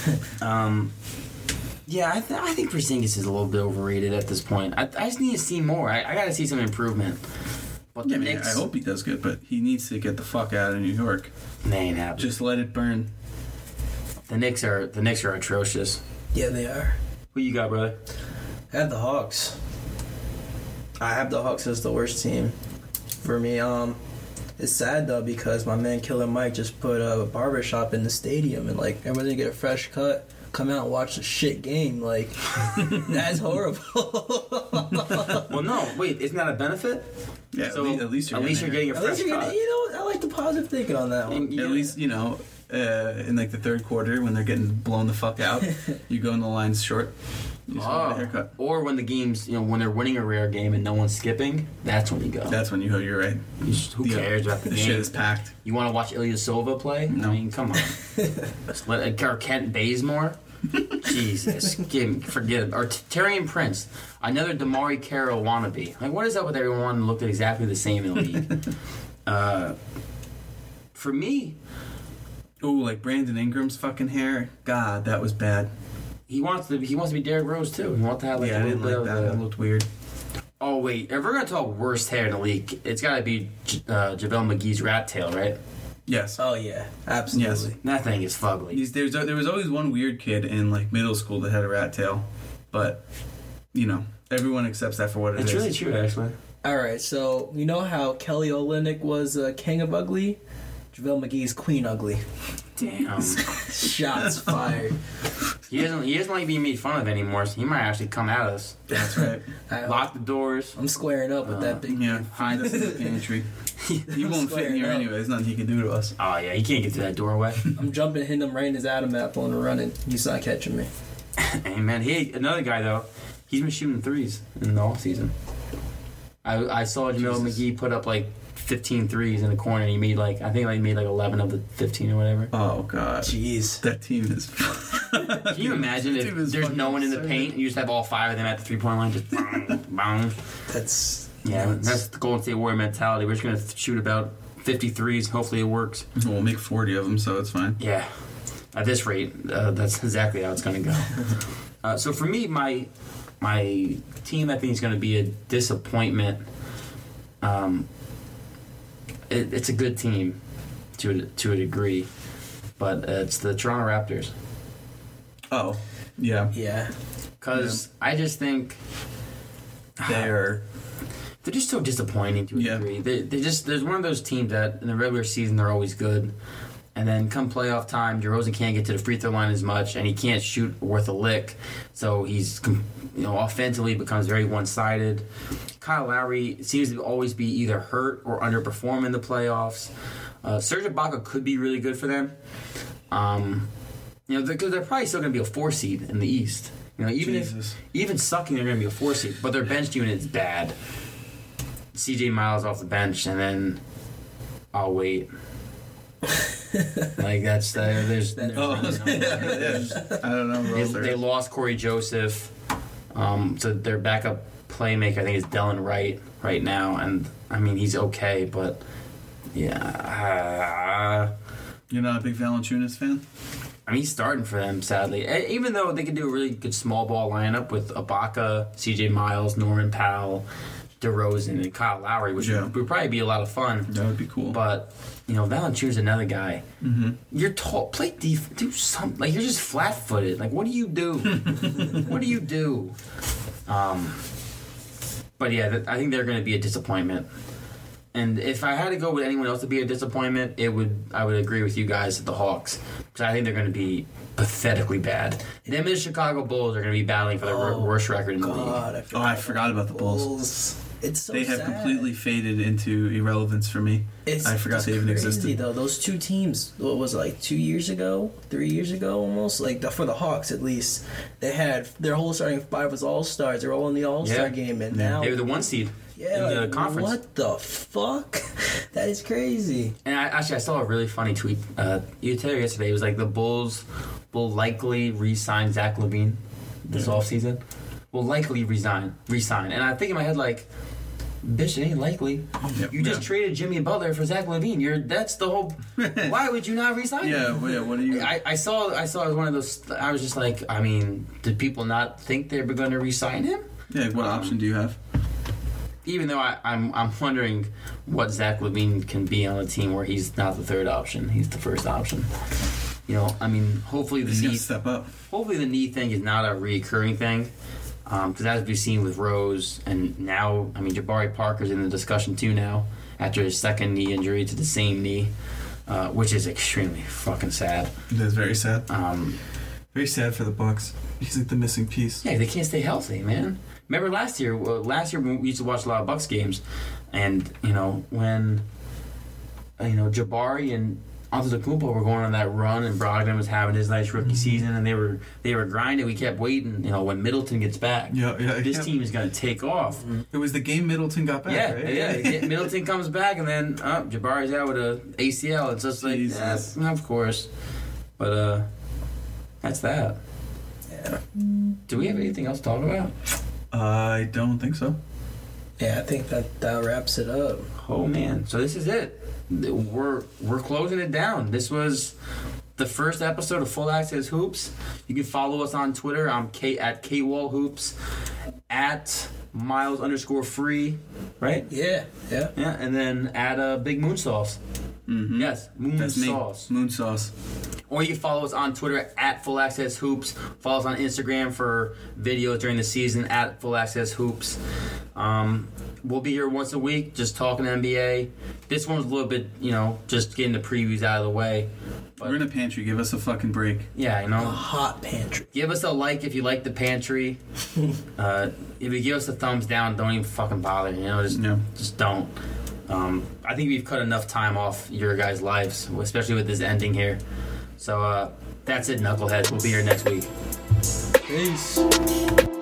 Yeah, I think Porzingis is a little bit overrated at this point. I just need to see more. I got to see some improvement. But the Knicks, I hope he does good, but he needs to get the fuck out of New York. they ain't happening. Just let it burn. The Knicks are atrocious. Yeah, they are. Who you got, brother? I have the Hawks. I have the Hawks as the worst team for me. It's sad though because my man Killer Mike just put a barbershop in the stadium and everyone's gonna get a fresh cut. Come out and watch the shit game. That's horrible. Well, no, wait, isn't that a benefit? Yeah, So at least you're getting a At fresh least you're cut. getting, I like the positive thinking on that one. Yeah. At least, in the third quarter when they're getting blown the fuck out, you go in the lines short. You just want a haircut. Or when the games, when they're winning a rare game and no one's skipping, that's when you go. That's when you go, you're right. Who cares about the The game? shit is packed. You want to watch Ilya Silva play? No. Come on. Just or Kent Bazemore? Jesus. Forget it. Or Taurean Prince. Another Damari Carroll wannabe. What is up with everyone who looked at exactly the same in the league? For me, Ooh, like Brandon Ingram's fucking hair. God, that was bad. he wants to be Derrick Rose too. He wants to have I a didn't little like bit that. of That looked weird. Oh wait, if we're gonna talk worst hair in the league, it's gotta be JaVale McGee's rat tail, right? Yes. Oh yeah, absolutely. Yes. That thing is fugly. There was always one weird kid in middle school that had a rat tail, but everyone accepts that for what it is. It's really true, actually. All right, so you know how Kelly Olynyk was king of ugly? JaVale McGee's queen ugly. Damn. Shots fired. He doesn't like being made fun of anymore, so he might actually come at us. That's right. Lock the doors. I'm squaring up with that big. Yeah, hide us in the pantry. He won't fit in here Squaring up. anyway. There's nothing he can do to us. Oh yeah, he can't get through that doorway. I'm jumping, hitting him right in his Adam apple and running. He's not catching me. Hey man, another guy though. He's been shooting threes in the off season. I saw Jamil McGee put up like 15 threes in the corner. And he made like 11 of the 15 or whatever. Oh god, Jeez. that team is. Can you imagine That if team is there's no fucking one in the absurd. paint and you just have all 5 of them at the 3-point line just bang, bang. That's That's the Golden State Warrior mentality. We're just gonna shoot about 50 threes. Hopefully it works. We'll make 40 of them, so it's fine. Yeah, at this rate, that's exactly how it's going to go. So for me, my team I think is going to be a disappointment. It's a good team to a degree, but it's the Toronto Raptors. Oh, yeah. yeah. Because I just think They're just so disappointing to a Yeah. degree. There's one of those teams that in the regular season they're always good, and then come playoff time, DeRozan can't get to the free throw line as much, and he can't shoot worth a lick. So he's offensively becomes very one-sided. Kyle Lowry seems to always be either hurt or underperform in the playoffs. Serge Ibaka could be really good for them. Because they're probably still going to be a 4 seed in the East. Even sucking, they're going to be a 4 seed, but their bench unit is bad. CJ Miles off the bench, and then I'll wait. Like there's I don't know. they lost Corey Joseph, so their backup playmaker I think is Delon Wright right now, and I mean he's okay, but yeah, You're not a big Valanciunas fan? I mean he's starting for them sadly. Even though they could do a really good small ball lineup with Ibaka, CJ Miles, Norman Powell, DeRozan, and Kyle Lowry, which would probably be a lot of fun. That would be cool. But Valanciunas another guy. Mm-hmm. You're tall. Play defense. Do something. Like you're just flat-footed. Like what do you do? What do you do? But yeah, I think they're going to be a disappointment. And if I had to go with anyone else to be a disappointment, I would agree with you guys at the Hawks, because I think they're going to be pathetically bad. Them and the Chicago Bulls are going to be battling for their worst record in the league. I forgot about the Bulls. It's so They have sad. completely faded into irrelevance for me. I forgot they even crazy, existed. Though those two teams, what was it, like 2 years ago, 3 years ago, almost for the Hawks at least, they had their whole starting 5 was all stars. They're all in the All-Star game, and now They were the 1 seed in the conference. What the fuck? That is crazy. And I saw a really funny tweet. You told yesterday. It was like the Bulls will likely re-sign Zach LaVine this offseason. Will likely resign. And I think in my head like, bitch, it ain't likely. Yep. You just traded Jimmy Butler for Zach LaVine. That's the whole. Why would you not resign him? What are you? I saw it was one of those. I was just like, I mean, did people not think they were going to re-sign him? Yeah, what option do you have? Even though I'm wondering what Zach LaVine can be on a team where he's not the third option, he's the first option. I mean, hopefully He's gonna step up. Hopefully the knee thing is not a recurring thing, because as we've seen with Rose, and now I mean Jabari Parker's in the discussion too now after his second knee injury to the same knee, which is extremely fucking sad. It is very sad. Very sad for the Bucks. He's like the missing piece. Yeah, they can't stay healthy, man. Remember last year? Last year we used to watch a lot of Bucks games, and when Jabari and Antetokounmpo were going on that run, and Brogdon was having his nice rookie season, and they were grinding. We kept waiting. When Middleton gets back, this team is going to take off. It was the game Middleton got back. Right? Yeah. Middleton comes back, and then Jabari's out with a ACL. It's just like, Jesus. yeah, of course, but that's that. Yeah. Do we have anything else to talk about? I don't think so. Yeah, I think that wraps it up. Oh man, so this is it. We're closing it down. This was the first episode of Full Access Hoops. You can follow us on Twitter. I'm at KWallHoops, at Miles_free, right? Yeah. And then at Big Moon Sauce. Mm-hmm. Yes, Moon That's Sauce. me. Moon Sauce. Or you can follow us on Twitter at Full Access Hoops. Follow us on Instagram for videos during the season at Full Access Hoops. We'll be here once a week just talking NBA. This one was a little bit, just getting the previews out of the way. But, we're in a pantry. Give us a fucking break. Yeah, you A know. hot pantry. Give us a like if you like the pantry. If you give us a thumbs down, don't even fucking bother. You know, just don't. I think we've cut enough time off your guys' lives, especially with this ending here. So that's it, Knuckleheads. We'll be here next week. Peace.